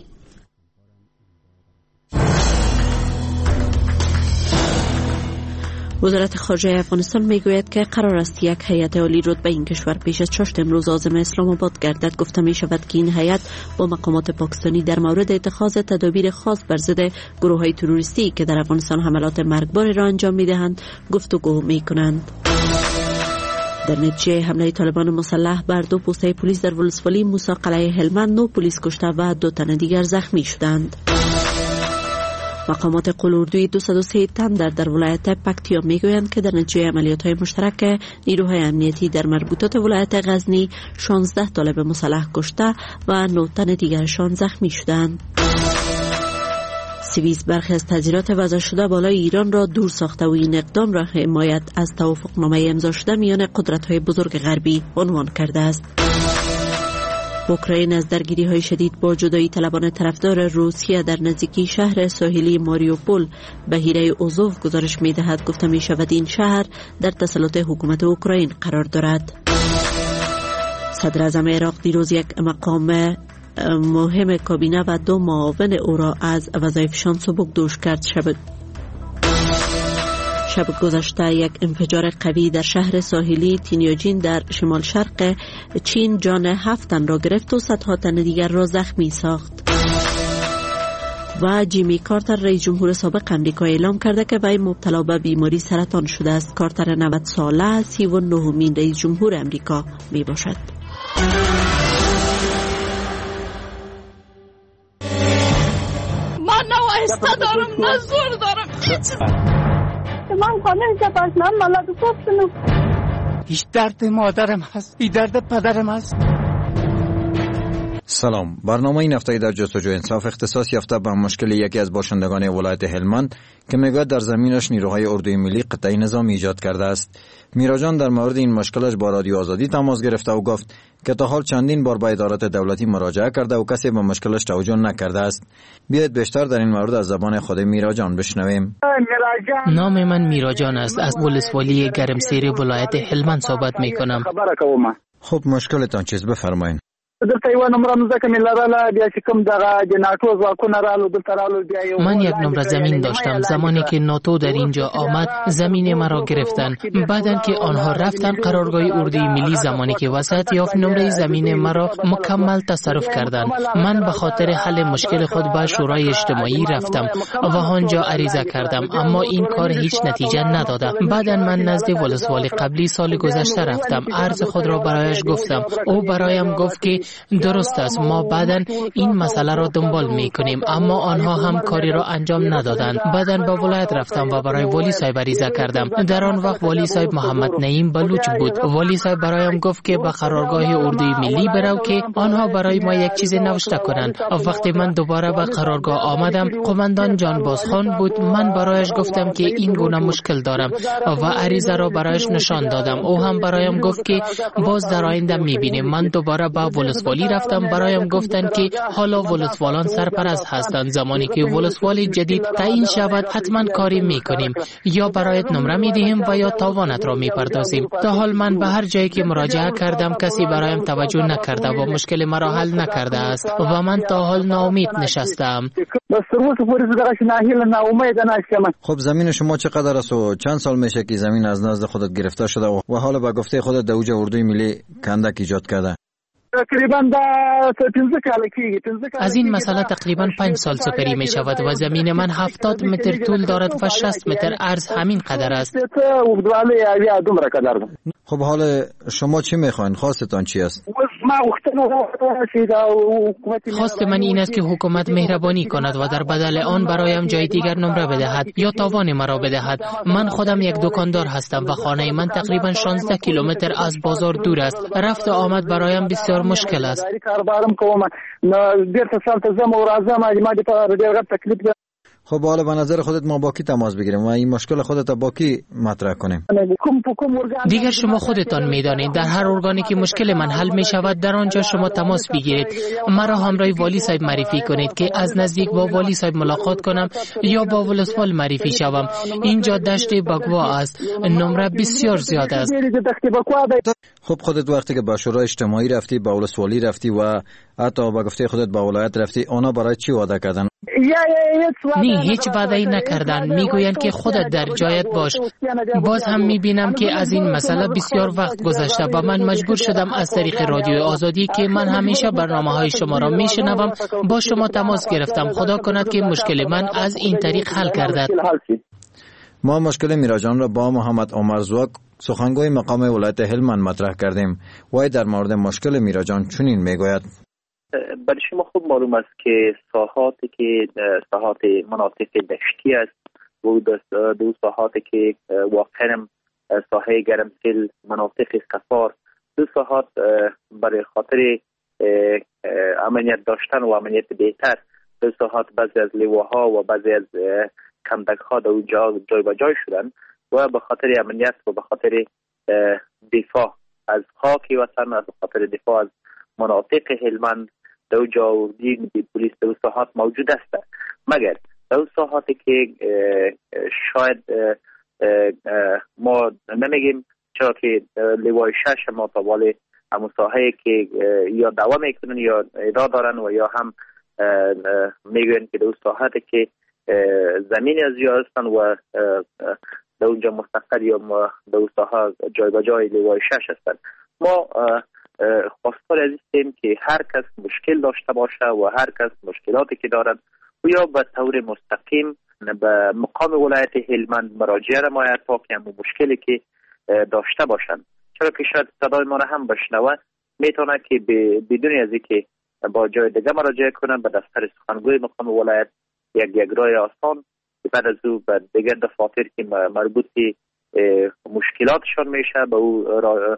وزارت خارجه افغانستان میگوید که قرار است یک هیئت عالی رتبه این کشور پیش از چاشت امروز عازم اسلام آباد گردد. گفته می شود که این هیئت با مقامات پاکستانی در مورد اتخاذ تدابیر خاص بر ضد گروه‌های تروریستی که در افغانستان حملات مرگباری را انجام می‌دهند گفتگو می‌کنند. در نتیجه حمله طالبان مسلح بر دو پوسته پلیس در ولسوالی موسی قلعه هلمند، نو پلیس کشته و دو تن دیگر زخمی شدند. مقامات قلوردوی دویست و سه تندر در ولایت پکتیا میگویند که در نتیجه عملیات‌های مشترک نیروهای امنیتی در مربوطات ولایت غزنی شانزده طالب مسلح کشته و نه تن دیگرشان زخمی شدند. سوئیس برخی از تذیرات وضع شده بالای ایران را دور ساخته و این اقدام را حمایت از توافقنامه امضا شده میان قدرت‌های بزرگ غربی عنوان کرده است. اوکراین از درگیری‌های شدید با جدایی طلبان طرفدار روسیه در نزدیکی شهر ساحلی ماریوپول بحیره اوزوف گزارش می‌دهد. گفته می‌شود این شهر در تسلط حکومت اوکراین قرار دارد. صدر اعظم عراق دیروز یک مقام مهم کابینه و دو معاون او را از وظایفشان سبک دوش کرد. شب شب گذشته یک انفجار قوی در شهر ساحلی تینیوجین در شمال شرق چین جان هفت تن را گرفت و صدها تن دیگر را زخمی ساخت. و جیمی کارتر رئیس جمهور سابق آمریکا اعلام کرده که وی مبتلا به بیماری سرطان شده است. کارتر نود ساله سی و نهمین رئیس جمهور آمریکا می باشد. من نه آهسته دارم نه زور دارم من خانه جباز من ملاد خوب شنو هیچ درد مادرم هست، این درد پدرم هست. سلام. برنامه این هفته در جستجوی انصاف اختصاص یافته به مشکل یکی از باشندگان ولایت هلمند که میگه در زمینش نیروهای اردوی ملی قطعی نظامی ایجاد کرده است. میرا جان در مورد این مشکلش با رادیو آزادی تماس گرفته و گفت که تا حال چندین بار به ادارات دولتی مراجعه کرده و کسی به مشکلش توجه نکرده است. بیایید بیشتر در این مورد از زبان خود میرا جان بشنویم. نام من میرا جان است. از ولسوالی گرمسیر ولایت هلمند صحبت میکنم. خب مشکلتان چیست؟ بفرمایید. من یک نمره زمین داشتم. زمانی که ناتو در اینجا آمد زمین مرا گرفتن. بعدن که آنها رفتن قرارگاه اردوی ملی، زمانی که وسعت یافت نمره زمین مرا مکمل تصرف کردن. من به خاطر حل مشکل خود به شورای اجتماعی رفتم و آنجا عریضه کردم، اما این کار هیچ نتیجه نداده. بعدن من نزد ولسوالی قبلی سال گذشته رفتم، عرض خود را برایش گفتم. او برایم گفت که درست است، ما بعدن این مسئله را دنبال میکنیم، اما آنها هم کاری را انجام ندادند. بعدن به ولایت رفتم و برای والی صاحب عریضه کردم. در آن وقت والی صاحب محمد نعیم بلوچ بود. والی صاحب برایم گفت که به قرارگاه اردوی ملی برو که آنها برای ما یک چیز نوشته کنند. وقتی من دوباره به قرارگاه آمدم، قماندان جان بازخان بود. من برایش گفتم که این گونه مشکل دارم و عریضه را برایش نشان دادم. او هم برایم گفت که باز در آینده میبینیم. من دوباره با ولسوالی رفتم برایم گفتند که حالا ولسوالان سرپرست هستند. زمانی که ولسوال جدید تعیین شود حتما کاری میکنیم، یا برایت نمره میدهیم و یا تاوانت را میپردازیم. تا حال من به هر جایی که مراجعه کردم کسی برایم توجه نکرده و مشکل مرا حل نکرده است و من تا حال ناامید نشستم. خب زمین شما چقدر است و چند سال میشه که زمین از نزد خودت گرفته شده و حالا به گفته خودت در اوج اردوی ملی کندک ایجاد کرده؟ از این مسئله تقریبا پنج سال سپری می شود و زمین من هفتاد متر طول دارد و شصت متر عرض همین قدر است. خب حالا شما چی میخواین؟ خواستتان چی است؟ خواست من این است که حکومت مهربانی کند و در بدل آن برایم جای دیگر نمره بدهد یا تاوان مرا بدهد. من خودم یک دکاندار هستم و خانه من تقریبا شانزده کیلومتر از بازار دور است. رفت و آمد برایم بسیار مشکل است. خب حالا به نظر خودت ما با کی تماس بگیریم و این مشکل خودت با کی مطرح کنیم؟ دیگر شما خودتان میدانید. در هر ارگانی که مشکل من حل می شود در آنجا شما تماس بگیرید. مرا همراه والی صاحب معرفی کنید که از نزدیک با والی صاحب ملاقات کنم یا با ولسوال معرفی شوم. اینجا دشت بگوا است. نمره بسیار زیاد است. خب خودت وقتی که با شورای اجتماعی رفتی، با ولسوالی رفتی و حتی با گفته خودت با ولایت رفتی، اونا برای چی وعده کردن؟ نه هیچ وعده‌ای نکردند. میگویند که خودت در جایت باش. باز هم میبینم که از این مسئله بسیار وقت گذشته و من مجبور شدم از طریق رادیو آزادی که من همیشه برنامه‌های شما را میشنوم با شما تماس گرفتم. خدا کند که مشکل من از این طریق حل گردد. ما مشکل میراجان را با محمد عمر زوک سخنگوی مقام ولایت هلمند مطرح کردیم. وای در مورد مشکل میراجان چنین میگوید: برای شما خوب معلوم است که ساحاتی که ساحات مناطق دشتی است و دو ساحاتی که واقعا ساحه گرمسیل مناطق قفار، دو ساحات برای خاطر امنیت داشتن و امنیت بهتر دو ساحات بعضی از لیواها و بعضی از کندک ها در اونجا جای به جای شدن و به خاطر امنیت و به خاطر دفاع از خاک وطن و به خاطر دفاع از مناطق هلمند دو جاوردی پلیس دو ساحات موجود است. مگر دو ساحاتی که شاید ما نمیگیم چرا که لیوای شش ما طوال همون ساحه که یا دوا میکنن یا ادعا دارن و یا هم میگوین که دو ساحاتی که زمین از یا هستن و در اونجا مستقر یا دو ساحه جای به جای لیوای شش هستن. ما خواستار عزیزیم که هر کس مشکل داشته باشه و هر کس مشکلاتی که دارد و یا به طور مستقیم به مقام ولایت هلمند مراجعه نماید تا که همون مشکلی که داشته باشند، چرا که شاید صدای ما را هم بشنوه میتونه که بدون از اینکه با جای دیگه مراجعه کنن به دفتر سخنگوی مقام ولایت یک یک راه آسان بعد از او به دیگر دفاتر که مربوط مشکلاتشان میشه به او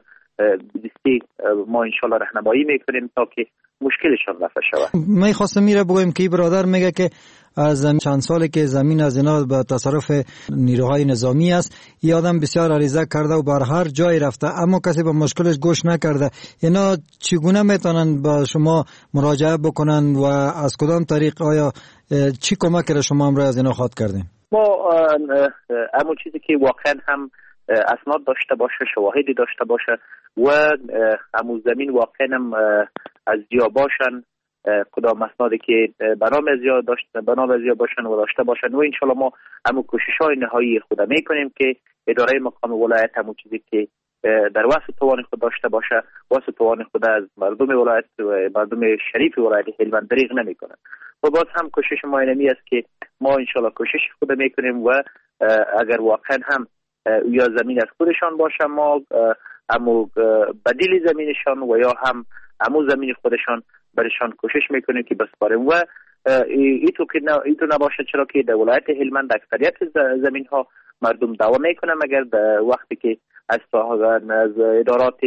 بدستی ما انشالله راهنمایی میکنیم تا که مشکلشان رفع شود. من خواستم میره بگویم که برادر میگه که از چند ساله که زمین از اینا به تصرف نیروهای نظامی است. این آدم بسیار عریضه کرده و بر هر جای رفته اما کسی به مشکلش گوش نکرده. اینا چگونه میتونن با شما مراجعه بکنن و از کدام طریق؟ آیا چی کمک را شما امروز از اینا خواهد کردین؟ ما همون چیزی که واقعا هم اسناد داشته باشه، شواهدی داشته باشه و همون زمین واقعا هم از یا باشن، کدام اسنادی که بنام از یا داشت بنام از یا باشن و داشته باشن و انشالله ما همون کوشش‌های نهایی خود میکنیم که اداره مقام ولایت همون چیزی که در واسه توان خود داشته باشه واسه توان خود از مردم ولایت و مردم شریف ولایت هلمند دریغ نمیکنه. و باز هم کوشش ما اینمی است که ما انشالله کوشش خود میکنیم و اگر واقعا هم یا زمین از خودشان باشه ما همو بدیل زمینشان و یا هم همو زمین خودشان برشان کوشش میکنیم که بسپاریم و ایتو که نه ایتو نباشه، چرا که در ولایت هلمند اکثریت زمین ها مردم دعوا میکنن مگر در وقتی که از از ادارات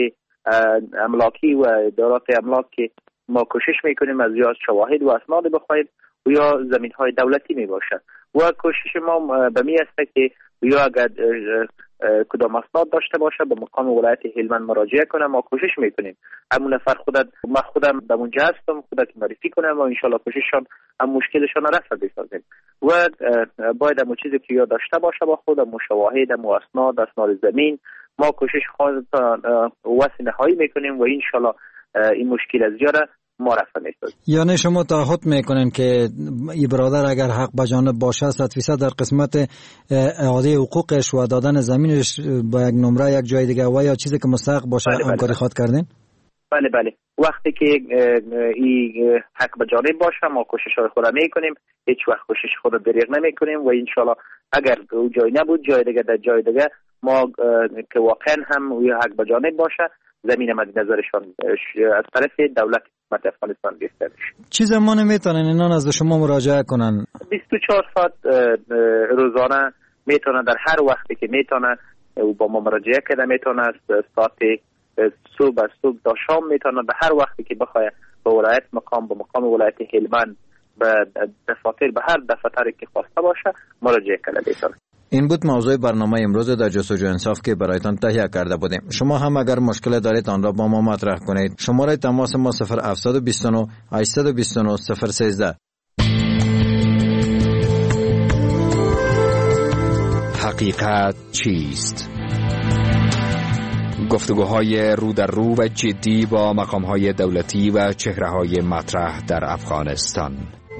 املاکی و ادارات املاک که ما کوشش میکنیم از یا شواهد و اسناد بخواهیم و یا زمین های دولتی می باشه و کوشش ما به می است که یا اگر کدام اسناد داشته باشه به مقام ولایت هلمند مراجعه کنه. ما کوشش میکنیم همون نفر خودت ما خودم در اونجا هستم خودت معرفی کنم و ان شاء الله کوشششان هم مشکلشان رفع بسازیم و باید همون چیزی که یاد داشته باشه با خود مشواهد و اسناد اسناد زمین ما کوشش خود واسه نهایی میکنیم و ان شاء الله این مشکل از جاره ما رفع میسازیم. یعنی شما تعهد میکنین که این برادر اگر حق به جانب باشه صد فیصد در قسمت اعاده حقوقش و دادن زمینش با یک نمره یک جای دیگه و یا چیزی که مستحق باشه همکاری خواهد کردین؟ بله بله وقتی که این حق به جانب باشه ما کوشش های خود میکنیم هیچ وقت کوشش خود دریغ نمیکنیم و انشالله اگر جای نبود جای دیگه در جای دیگه ما که واقعا هم این حق به جانب باشه زمین مد نظرشان از طرف دولت حکومت افغانستان گرفته میشه. چی زمان میتونن اینان از شما مراجعه کنن؟ بیست و چهار ساعت روزانه میتونن در هر وقتی که میتونه با ما مراجعه کنه میتونه از ساعت صبح از صبح تا شام میتونه به هر وقتی که بخواه به ولایت مقام به مقام ولایت هلمند به دفاتر به هر دفتری که خواسته باشه مراجعه کنه میتونه. این بود موضوع برنامه امروز در جستجو انصاف که برایتان تهیه کرده بودیم. شما هم اگر مشکل دارید آن را با ما مطرح کنید. شماره تماس ما صفر هفت دو نه هشت دو نه صفر یک سه. حقیقت چیست؟ گفتگوهای رو در رو و جدی با مقامهای دولتی و چهره‌های مطرح در افغانستان.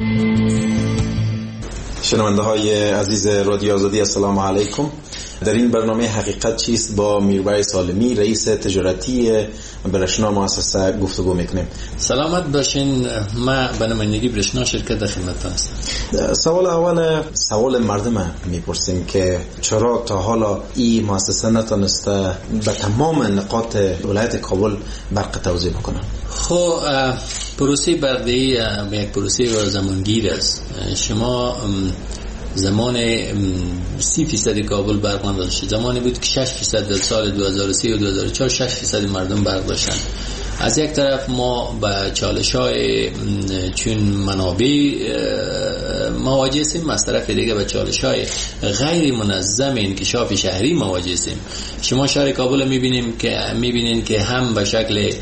شنونده های عزیز رادیو آزادی السلام علیکم. در این برنامه حقیقت چیست با میربای سالمی رئیس تجارتی برشنا مؤسسه گفتگو میکنیم. سلامت باشین. ما به نمایندگی برشنا شرکت در خدمتتون هستم. سوال اول سوال مردم میپرسیم که چرا تا حالا این مؤسسه نتونسته به تمام نقاط ولایت کابل برق توزیع بکنه؟ خب پروسه برقی به یک پروسه زمانگیر است. شما زمان سی فیصد کابل برق نداشت. زمانی بود که شش فیصد در سال دو هزار و سه و دو هزار و چهار شش فیصد مردم برق داشتن. از یک طرف ما با چالش‌های چون منابع مواجه هستیم، از طرف دیگه با چالش‌های غیر منظم انکشاف شهری مواجه هستیم. شما شهر کابل می‌بینیم که می‌بینین که هم به شکل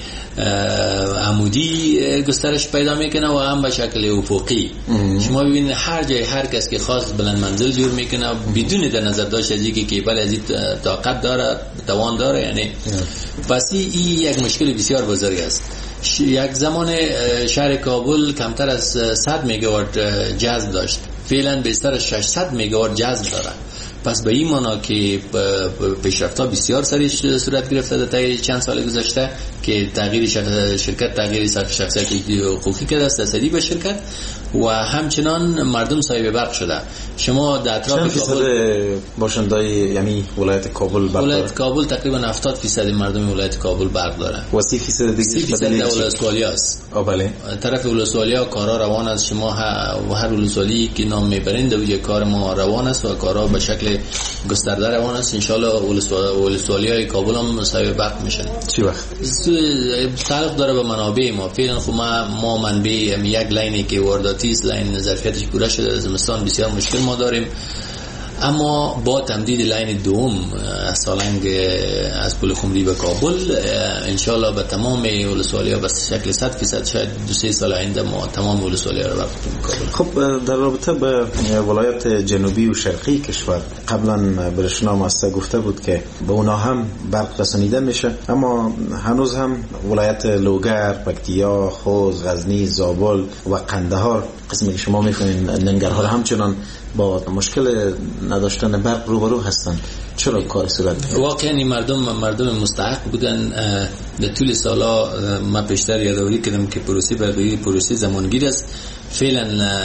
عمودی گسترش پیدا میکنه و هم به شکل افقی. شما ببینید هر جای هر کس که خواست بلند منزل جور میکنه بدون در نظر داشت از اینکه کیبل از این طاقت داره توان داره، یعنی پس این یک مشکل بسیار بزرگ است. یک زمان شهر کابل کمتر از صد میگاوات جذب داشت، فعلا بیشتر از ششصد میگاوات جذب داره. پس به این معنا که پیشرفت‌ها بسیار سریع صورت گرفته در طی چند سال گذشته که تغییر شرکت تغییر شخصیت حقوقی کرده است تصدی به شرکت و همچنان مردم صاحب برق شده. شما در اطراف کابل باشندای یعنی ولایت کابل برق ولایت کابل تقریبا هفتاد فیصد مردم ولایت کابل برق داره و سی فیصد دیگه بدل ولسوالی است. بله طرف ولسوالی کارا روان است. شما و هر ولسوالی که نام میبرند و کار ما روان است و کارا به شکل گسترده روان است. ان شاء الله ولسوالیای کابل هم صاحب برق میشن. چی وقت؟ تعلق داره به منابع ما. فعلا خب ما ما منبع یک لاینی که وارداتی است، لاین ظرفیتش پوره شده، از زمستان بسیار مشکل ما داریم. اما با تمدید لاین دوم از سالنگ از پل خمری به کابل انشالله به تمام ولسوالی‌ها به شکل صد فیصد شاید دو سه سال آینده ما تمام ولسوالی‌ها رو برق کابل. خب در رابطه به ولایت جنوبی و شرقی کشور قبلا برشنا مؤسسه گفته بود که به اونا هم برق رسانیده میشه، اما هنوز هم ولایت لوگر، پکتیا، خوست، غزنی، زابل و قندهار قسمی که شما می‌کنین ننگرهار همچنان با مشکل نداشتن برق روبرو هستن. چرا کار صورت میگیره؟ واقعا مردم مردم مستحق بودن. در طول سالا ما پیشتر یادآوری کردم که پروسه برقی پروسه زمانگیر است. فعلا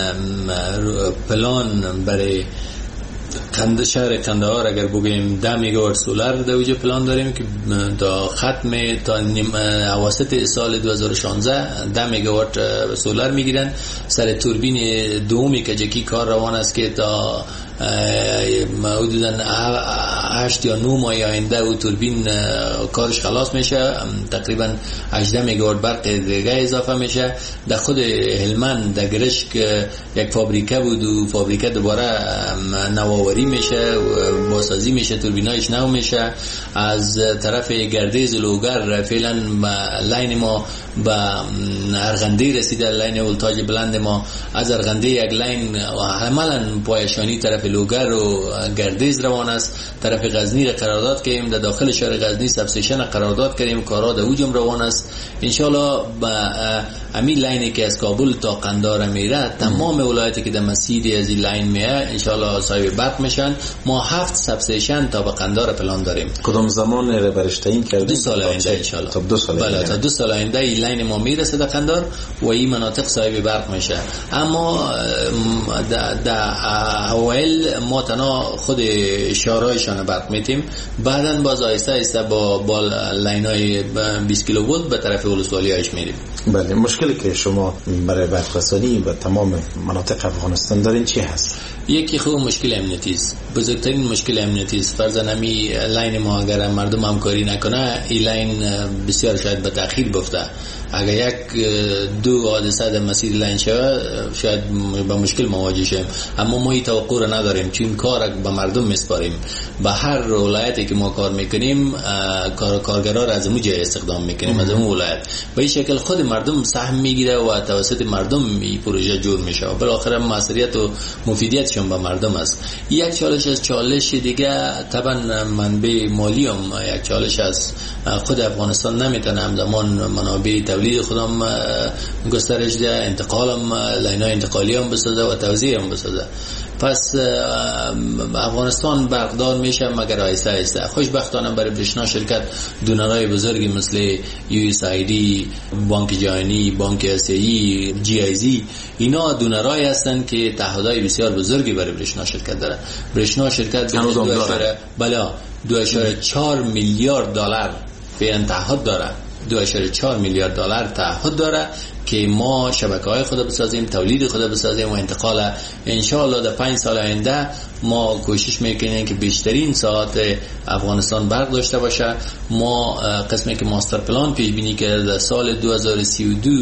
پلان برای کند شهر کندهار اگر بگیم ده میگاوات سولار در وجه پلان داریم که تا ختم تا اواسط سال دو هزار و شانزده ده میگاوات سولار میگیرن. سر توربین دومی که جکی کار روان است که تا حدوداً هشت یا نه ماه آینده و توربین کارش خلاص میشه، تقریبا هجده مگاوات برق دیگه اضافه میشه. در خود هلمند در گرشک یک فابریکه بود و فابریکه دوباره نوآوری میشه، بازسازی میشه، توربینایش نو میشه. از طرف گردیز لوگر فعلا لاین ما به ارغنده رسیده، لاین ولتاژ بلند ما از ارغنده یک لاین عملا پایشانی طرف لوگر و گردیز روان است. طرف غزنی را قرارداد کردیم، در داخل شهر غزنی سبستیشن قرارداد کردیم، کارا در اوجم روان است. انشالله با همین لاینی که از کابل تا قندار میره، تمام ولایتی که در مسیر از این لاین میه انشالله صاحب برق میشن. ما هفت سبستیشن تا به قندار پلان داریم. کدام زمان رو برش تعیین کردیم؟ دو سال آینده انشالله. تا دو سال بله، تا دو سال آینده این لاین ما میرسه در قندار و این مناطق صاحب برق میشه. اما در اوایل ما تنها خود شهرهایشان برق میتیم، بعدن باز آیسته آیسته با با لاینای بیست کیلوولت به طرف ولسوالی‌هاش میریم. بله، مشکلی که شما برای برق رسانی به تمام مناطق افغانستان دارین چی هست؟ یکی خوب مشکل امنیتی است، بزرگترین مشکل امنیتی است. فرضاً همی لاین ما اگر مردم همکاری نکنه این لاین بسیار شاید به تأخیر بفته. اگر یک دو حادثه در مسیر لاین شود شاید با مشکل مواجه شیم، اما ما این توقع را نداریم چون کار به مردم میسپاریم. به هر ولایتی که ما کار میکنیم کار کارگرا را از اون جای استخدام میکنیم، از اون ولایت. به این شکل خود مردم سهم میگیره و توسط مردم این پروژه جور میشه و بالاخره مسئولیت و مفیدیتشون به مردم است. یک چالش از چالش دیگه طبعا منبع مالی هم یک چالش از خود افغانستان نمیتونه همزمان منابع تولید خودم گسترش ده، انتقال هم لاینای انتقالی هم بسازه و توزیع هم بسازه. پس افغانستان برقدار میشه مگر آیسته آیسته. خوشبختانه برای برشنا شرکت دونرای بزرگی مثل یو اس آی دی، بانک جهانی، بانک آسیایی، جی آی زی، اینا دونرای هستن که تعهدات بسیار بزرگی برای برشنا شرکت داره. برشنا شرکت داره بلا دو اشاره چهار میلیارد دلار فعلا تعهد داره، دو اشاره چهار میلیارد دلار تعهد داره که ما شبکه‌های خود بسازیم، تولید خود بسازیم و انتقال. انشاءالله در پنج سال آینده ما کوشش میکنیم که بیشترین ساعت افغانستان برق داشته باشه. ما قسمی که ماستر پلان پیش بینی کرده در سال دو هزار و سی و دو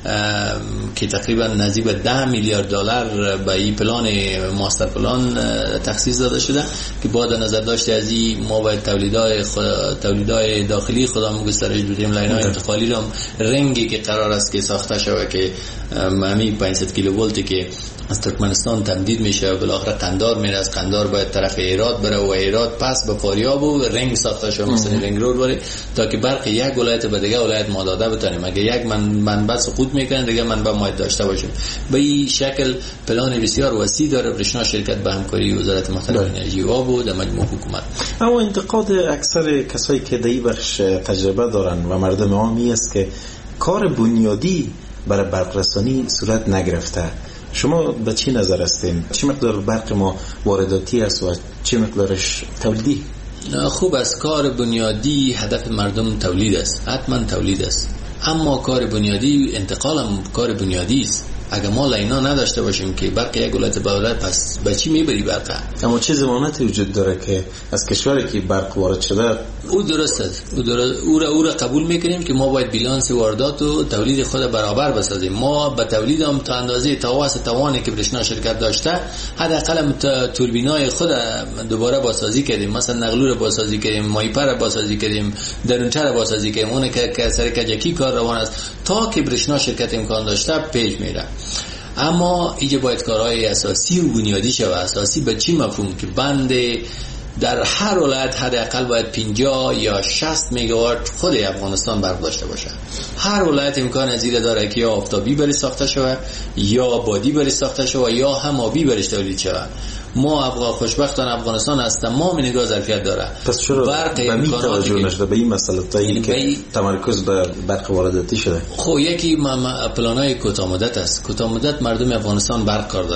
که تقریبا نزدیک به ده میلیارد دلار به این پلان ماستر پلان تخصیص داده شده که با در نظر داشته از این ما باید تولیدهای تولیدهای داخلی خودمون گسترش بدیم. لاین‌های انتقالی رو رنگی که قرار است که ساخته شود که همین پانصد کیلوولتی که از ترکمنستان تمدید میشه و بالاخره قندار میره، از قندار باید طرف ایراد بره و ایراد پس به فاریاب و رنگ ساخته شده مثل رنگ رود بره تا که برق یک ولایت به دیگه ولایت ما داده بتونیم. اگه یک من منبع سقوط میکنه دیگه منبع ما داشته باشیم. به این شکل پلان بسیار وسیع داره برشنا شرکت به همکاری وزارت مختلف انرژی و آب و در مجموع حکومت. اما انتقاد اکثر کسایی که در این بخش تجربه دارن و مردم عامی است که کار بنیادی برای برق رسانی صورت نگرفته. شما به چی نظر هستین؟ چه مقدار برق ما وارداتی است و چه مقدارش تولیدی؟ خوب است، کار بنیادی هدف مردم تولید است، حتما تولید است، اما کار بنیادی انتقال هم کار بنیادی است. اگر ما لاینا نداشته باشیم که برق یک ولایت به ولایت، پس به چی میبری برق؟ اما چه ضمانتی وجود داره که از کشوری که برق وارد شده او درست است، او, درست، او, را, او را قبول میکنیم که ما باید بیلانس واردات و تولید خود برابر بسازیم. ما به تولید هم تا اندازه تواس توانی که برشنا شرکت داشته حداقل توربینای خود دوباره بازسازی کردیم، مثلا نقلو را بازسازی کردیم، مایپر را بازسازی کردیم، درونچه را بازسازی کردیم، اون که که سر کجکی کار روان است تا که برشنا شرکت امکان داشته پیش میره. اما اینجا باید کارهای اساسی و بنیادی شود. اساسی به چی مفهوم؟ که بند در هر ولایت حداقل باید پنجاه یا شصت مگاوات خود افغانستان برق داشته باشه. هر ولایت امکان ازیر داره که یا آفتابی برای ساخته شود یا بادی برای ساخته شود یا هم آبی برای تولید شود. ما افغان خوشبختان افغانستان از تمام نگاه ظرفیت داره. پس چرا به می توجه نشده به این مسئله تا این که بی... تمرکز به برق وارداتی شده؟ خب یکی پلانای کوتاه مدت است. کوتاه مدت مردم افغانستان برق کار داره.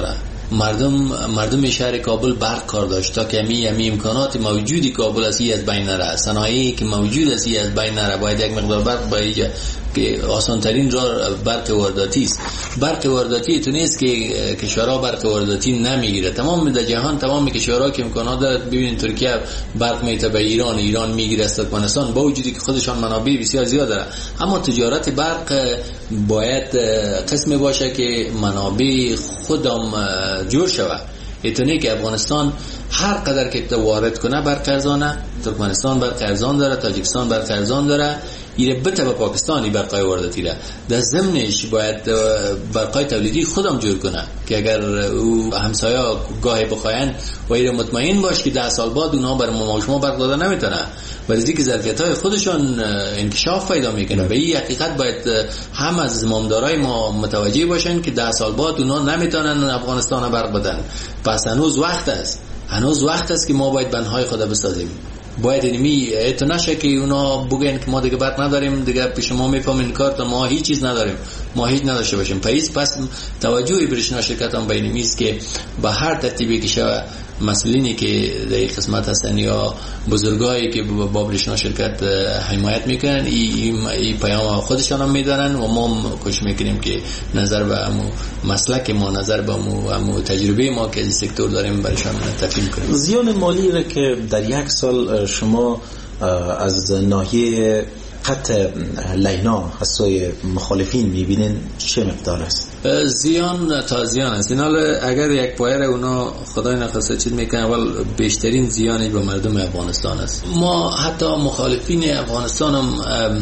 مردم مردم شهر کابل برق کار داشت تا کمی یمی امکانات موجودی کابل از از بین نره، صنایعی که موجود است از بین نره، باید یک مقدار برق باید که آسان ترین راه برق وارداتی است. برق وارداتی تو نیست که کشورها برق وارداتی نمیگیره. تمام در جهان تمام کشورها که امکانات دارد، ببینید ترکیه برق میته به ایران، ایران میگیره از ترکمنستان، با وجودی که خودشان منابع بسیار زیاد داره. اما تجارت برق باید قسمی باشه که منابع خودم جور شود. ایتونه که افغانستان هر قدر که تو وارد کنه برق ارزانه، ترکمنستان برق ارزان داره، تاجیکستان برق ارزان داره، ایره بته به پاکستانی برقای وارداتی را. در ضمنش باید برقای تولیدی خودم جور کنه که اگر او همسایا گاهی بخواین و ایره مطمئن باش که ده سال بعد اونها بر ما شما برق داده نمیتونه، ولی که ظرفیت‌های خودشان انکشاف پیدا میکنه. به این حقیقت باید هم از زمامدارای ما متوجه باشن که ده سال بعد اونها نمیتونن افغانستان برق بدن. پس هنوز وقت است، هنوز وقت است که ما باید بندهای خود بسازیم. باید اینمی تو نشه که اونا بگن که ما دیگه برق نداریم، دیگه پیش ما میفهمین کار تا ما هیچ چیز نداریم، ما هیچ نداشته باشیم. پس پس توجه برشنا شرکت هم به اینمی است که به هر ترتیبی که شوه مسئولینی که در این قسمت هستن یا بزرگایی که با برشنا شرکت حمایت میکنن این ای پیام خودشان هم میدارن و ما کوشش میکنیم که نظر به امو مسلک ما، نظر به امو, امو تجربه ما که از سکتور داریم برشان تفهیم کنیم. زیان مالی را که در یک سال شما از ناحیه خط لینا حسای مخالفین میبینین چه مقدار است؟ زیان تا زیان است. این حال اگر یک پایر اونا خدای نخواسته چیز میکنه، اول بیشترین زیانی به مردم افغانستان است. ما حتی مخالفین افغانستان هم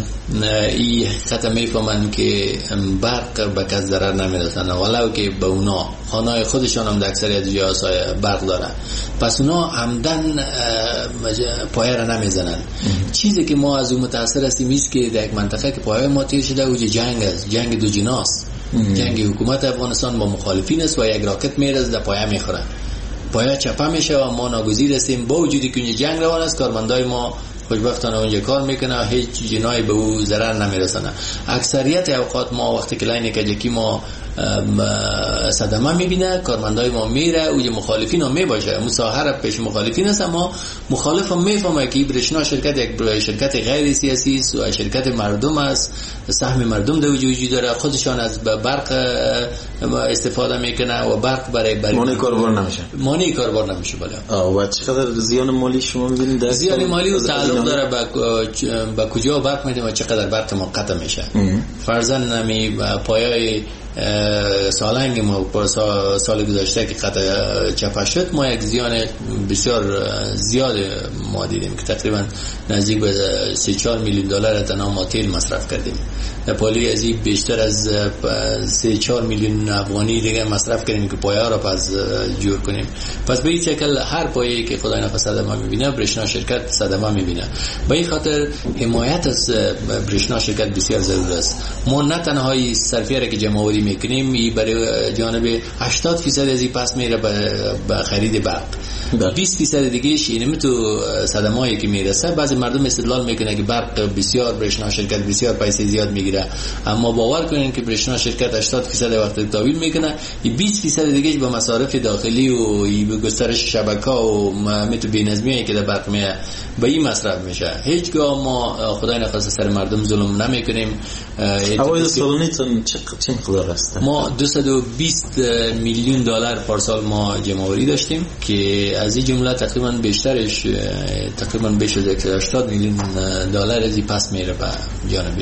این حقیقت میفهمن که برق به کس ضرر نمیرسن، ولو که به اونا خانه خودشان هم در اکثریت جاهای برق دارن، پس اونا عمدن پایر نمیزنن. چیزی که ما از اون متاثر هستیم است که در یک منطقه که پایر ما تیر شده اوج جنگ است، جنگ دو جناست. جنگ حکومت افغانستان با مخالفین است و یک راکت میرز در پایه میخوره، پایه چپه میشه و ما ناگزیر هستیم. با وجودی که اونجا جنگ روان است، کارمندای ما خوشبختانه اونجا کار میکنه و هیچ جنایی به او ضرر نمیرسنه. اکثریت اوقات ما وقتی که لاین کجکی ما صدمه میبینه، کارمندای ما میره اوی مخالفین هم میباشه، مساهر پیش مخالفین است، اما مخالف هم میفهمه که برشنا شرکت یک شرکت غیر سیاسی است و شرکت مردم است، سهم مردم در وجود داره، خودشان از برق استفاده میکنه و برق برای برای مانی کاربار نمیشه مانی کاربار نمیشه. بله. و چقدر زیان مالی شما میبینید؟ زیان مالی و تعلق داره به کجا برق میده و چقدر برق ما قطع میشه. فرضاً نمی پایای سالنگ ما سال گذشته که قطع چپه شد، ما یک زیان بسیار زیاد ما دیدیم که تقریبا نزدیک به سه چهار میلیون دلار تنها ما تیل مصرف کردیم. در پالی از این بیشتر از سه چهار میلیون افغانی دیگه مصرف کردیم که پایه را پس جور کنیم. پس به این شکل هر پایه‌ای که خدای نخواسته صدمه میبینه، برشنا شرکت صدمه میبینه. به این خاطر حمایت از برشنا شرکت بسیار ضروری است. ما نه تنها صرفیه را که جمع‌آوری میکنیم، ای برای جانب هشتاد درصد از این پس میره به خرید برق، بیست درصد دیگه‌اش اینم تو صدمه‌ای که میرسه. بعضی مردم استدلال میکنه که برق بسیار برشنا شرکت بسیار پیسه زیاد میگیره، اما باور کنین که برشنا شرکت هشتاد درصد وقت تحویل میکنه، بیست درصد دیگه‌اش به مصارف داخلی و به گسترش شبکه‌ها و متو بی‌نظمیایی که در برق میه به این مصرف میشه. هیچگاه ما خدای نخواسته سر مردم ظلم نمیکنیم. اوایل سالانیتون چه مقدار است؟ ما دویست و بیست میلیون دلار پارسال ما جمع‌آوری داشتیم که از این جمله تقریبا بیشترش تقریبا بیش از هشتاد میلیون دلار از این پس میره به جانب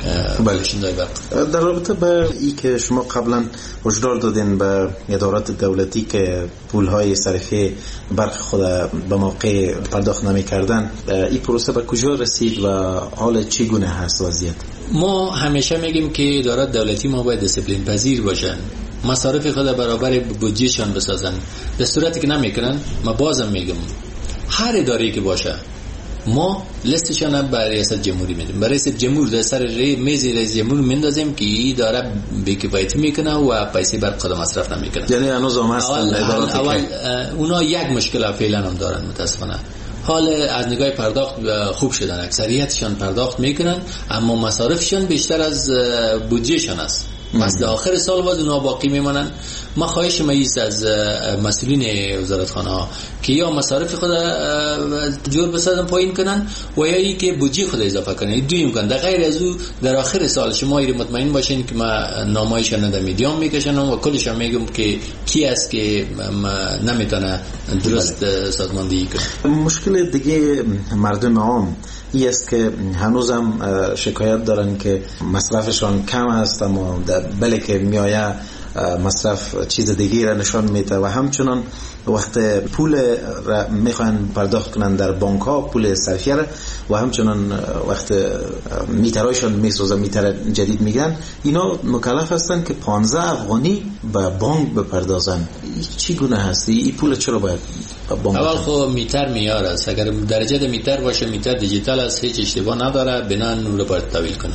بله. در رابطه با ای که شما قبلا هشدار دادین به ادارات دولتی که پولهای صرفه برق خود به موقع پرداخت نمی کردن، این پروسه به کجا رسید و حال چگونه هست وضعیت؟ ما همیشه میگیم که ادارات دولتی ما باید دیسپلین پذیر باشن، مصارف خود برابر بودجهشان بسازن. در صورتی که نمیکنن، ما بازم میگم هر اداره که باشه ما لیستشان به ریاست جمهوری میدیم، به رئیس جمهور در سر میز رئیس جمهور میندازیم که این داره بی‌کفایتی میکنه و پیسه برق خود مصرف نمیکنه. یعنی هنوز هم هستن ادارات که اول اونا یک مشکل فعلا هم دارن متاسفانه. حال از نگاه پرداخت خوب شدن، اکثریتشان پرداخت میکنن، اما مصارفشان بیشتر از بودجهشان است. پس آخر سال باز اونها باقی میمانن. ما خواهش مایست از مسئولین وزارتخانه ها که یا مصارف خود جور بسازن پایین کنن و یا ای که بودجه خود اضافه کنن. دو امکان در غیر از او در آخر سال شما ایر مطمئن باشین که ما نامایشان در میدیان میکشن و کلشان میگم که کی است که نمیتونه درست سازماندهی کنه. مشکل دیگه مردم عام این است که هنوزم شکایت دارن که مصرفشان کم است، اما بله که میایه مصرف چیز دیگه را نشان میده و همچنان وقت پول را میخوان پرداخت کنن در بانک ها، پول صرفیه را، و همچنان وقت میترایشان میسوزه، میتر جدید میگن، اینا مکلف هستن که پانزده افغانی به بانک بپردازن. چی گونه هستی؟ این پول چرا باید اول خب میتر میار است. اگر درجه میتر باشه، میتر دیجیتال است، هیچ اشتباه نداره، بنا نور باید تحویل کنن.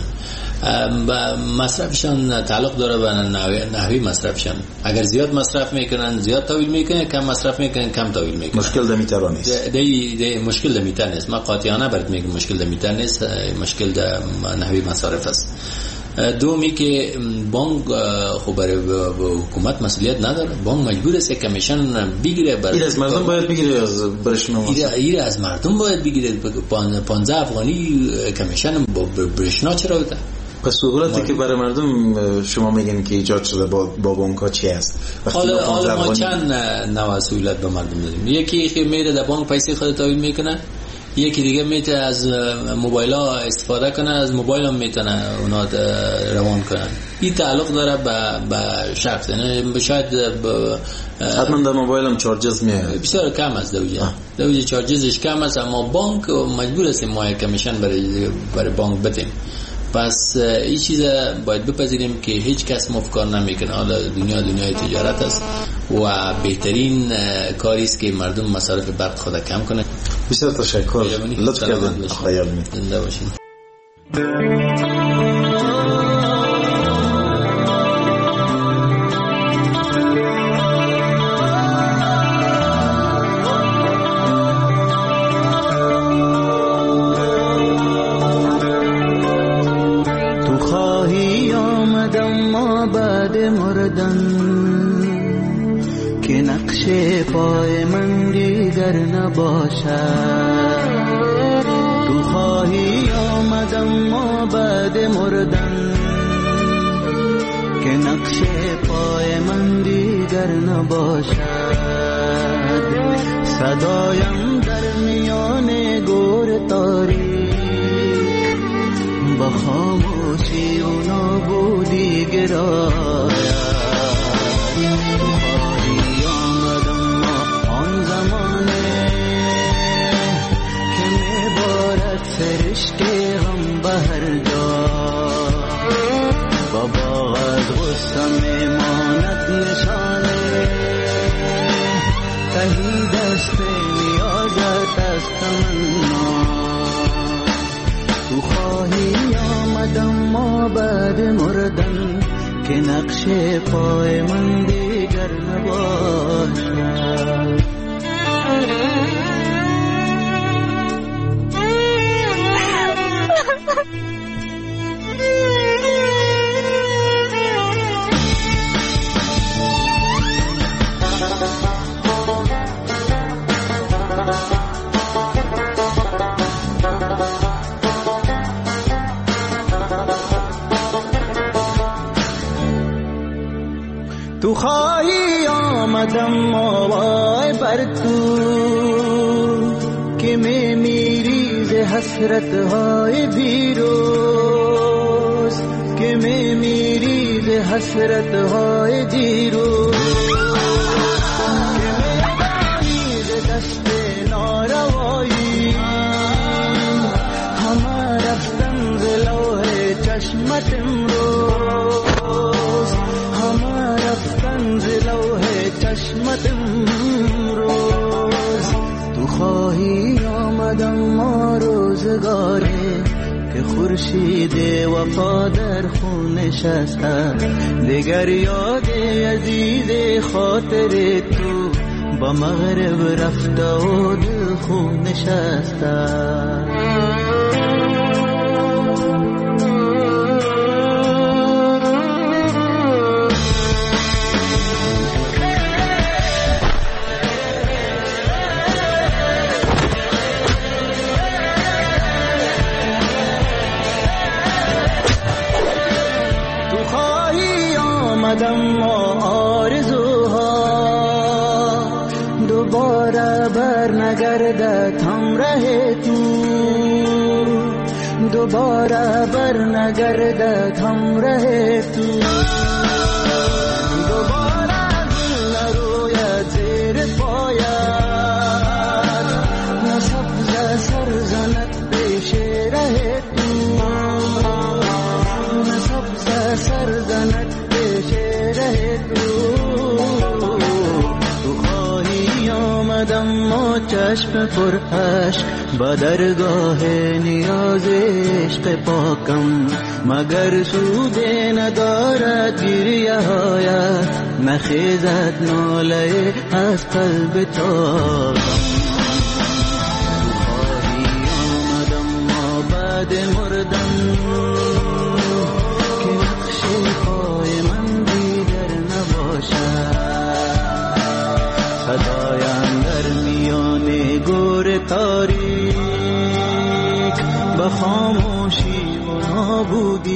و مصرفشان تعلق داره به نحوی مصرفشان. اگر زیاد مصرف میکنن زیاد تحویل میکنن، کم مصرف میکنن کم تحویل میکنن. مشکل در میتر نیست. دی دی مشکل در میتر نیست. ما قاطعانه برات میگم مشکل در میتر نیست، مشکل در نحوی مصارف است. دومی که بانک خب برای حکومت مسئولیت نداره. بانک مجبور است کمیشن بگیره. این از مردم باید بگیره، از برشنا این از مردم باید بگیره. پانزده افغانی کمیشن با برشنا چرا بده؟ پس سهولتی که برای مردم شما میگن که ایجاد شده با با بانک ها چی است؟ حالا حالا ما چند نوع سهولت به مردم دادیم. یکی که میره در بانک پیسه خود تحویل میکنه، یکی دیگه میتونه از موبایل ها استفاده کنه، از موبایل هم میتونه اونا روان کنن. این تعلق داره به به شخص، یعنی شاید حتما در موبایل هم چارجز میاد، بسیار کم است دوجه دوجه چارجزش کم است، اما بانک مجبور است ما کمیشن برای برای بانک بدیم. پس این چیز باید بپذیریم که هیچ کس مفکر نمیکنه. حالا دنیا دنیای تجارت است و بهترین کاری است که مردم مصارف برق خود کم کنه. بسیار تشکر، لطف کردین. خیال می زنده باشین. که نقش پای من دیگر نباشد. تو خواهی آمدم ما بعد مردن که نقش پای من دیگر نباشد. صدایم در میان گور تاریک با خاموشی و نابودی گراید. سرشته غم به هر جا و باغت غصه میماند نشانه تهی دست نیازت از تمنا. تو خواهی آمدم ما بعد مردن که نقش پای من دیگر نباشد. تو خواهی آمدم آوای بر تو که می میری ز حسرت های دیروز، که می میری ز حسرت های دیروز، که می ز دست ناروایی همه رفتن ز لوح چشمت امروز، همه رفتن ز لوح چشمت امروز. تو خواهی آمدم ما روزگاره که خورشید وفا در خون نشسته، دیگر یاد عزیز خاطر تو با مغرب رفته و دل خون نشسته. آمدم آرزوها دوباره بر نگردد همراه تو، دوباره بر نگردد همراه تو، دوباره گل نروید زیر پایت، نه سبز سر زند پیش ره تو، نه سبز سر زند پیش ره تو. اما چشم پرعشق با درگاه نیاز عشق پاکم، مگر سود ندارد گریه هایت، نخیزد ناله از قلب تاکم. خواهی آمدم ما بعد مردم که نقش پای من دیگر نباشد، صدایم در میان گور تاریک به خاموشی و نابودی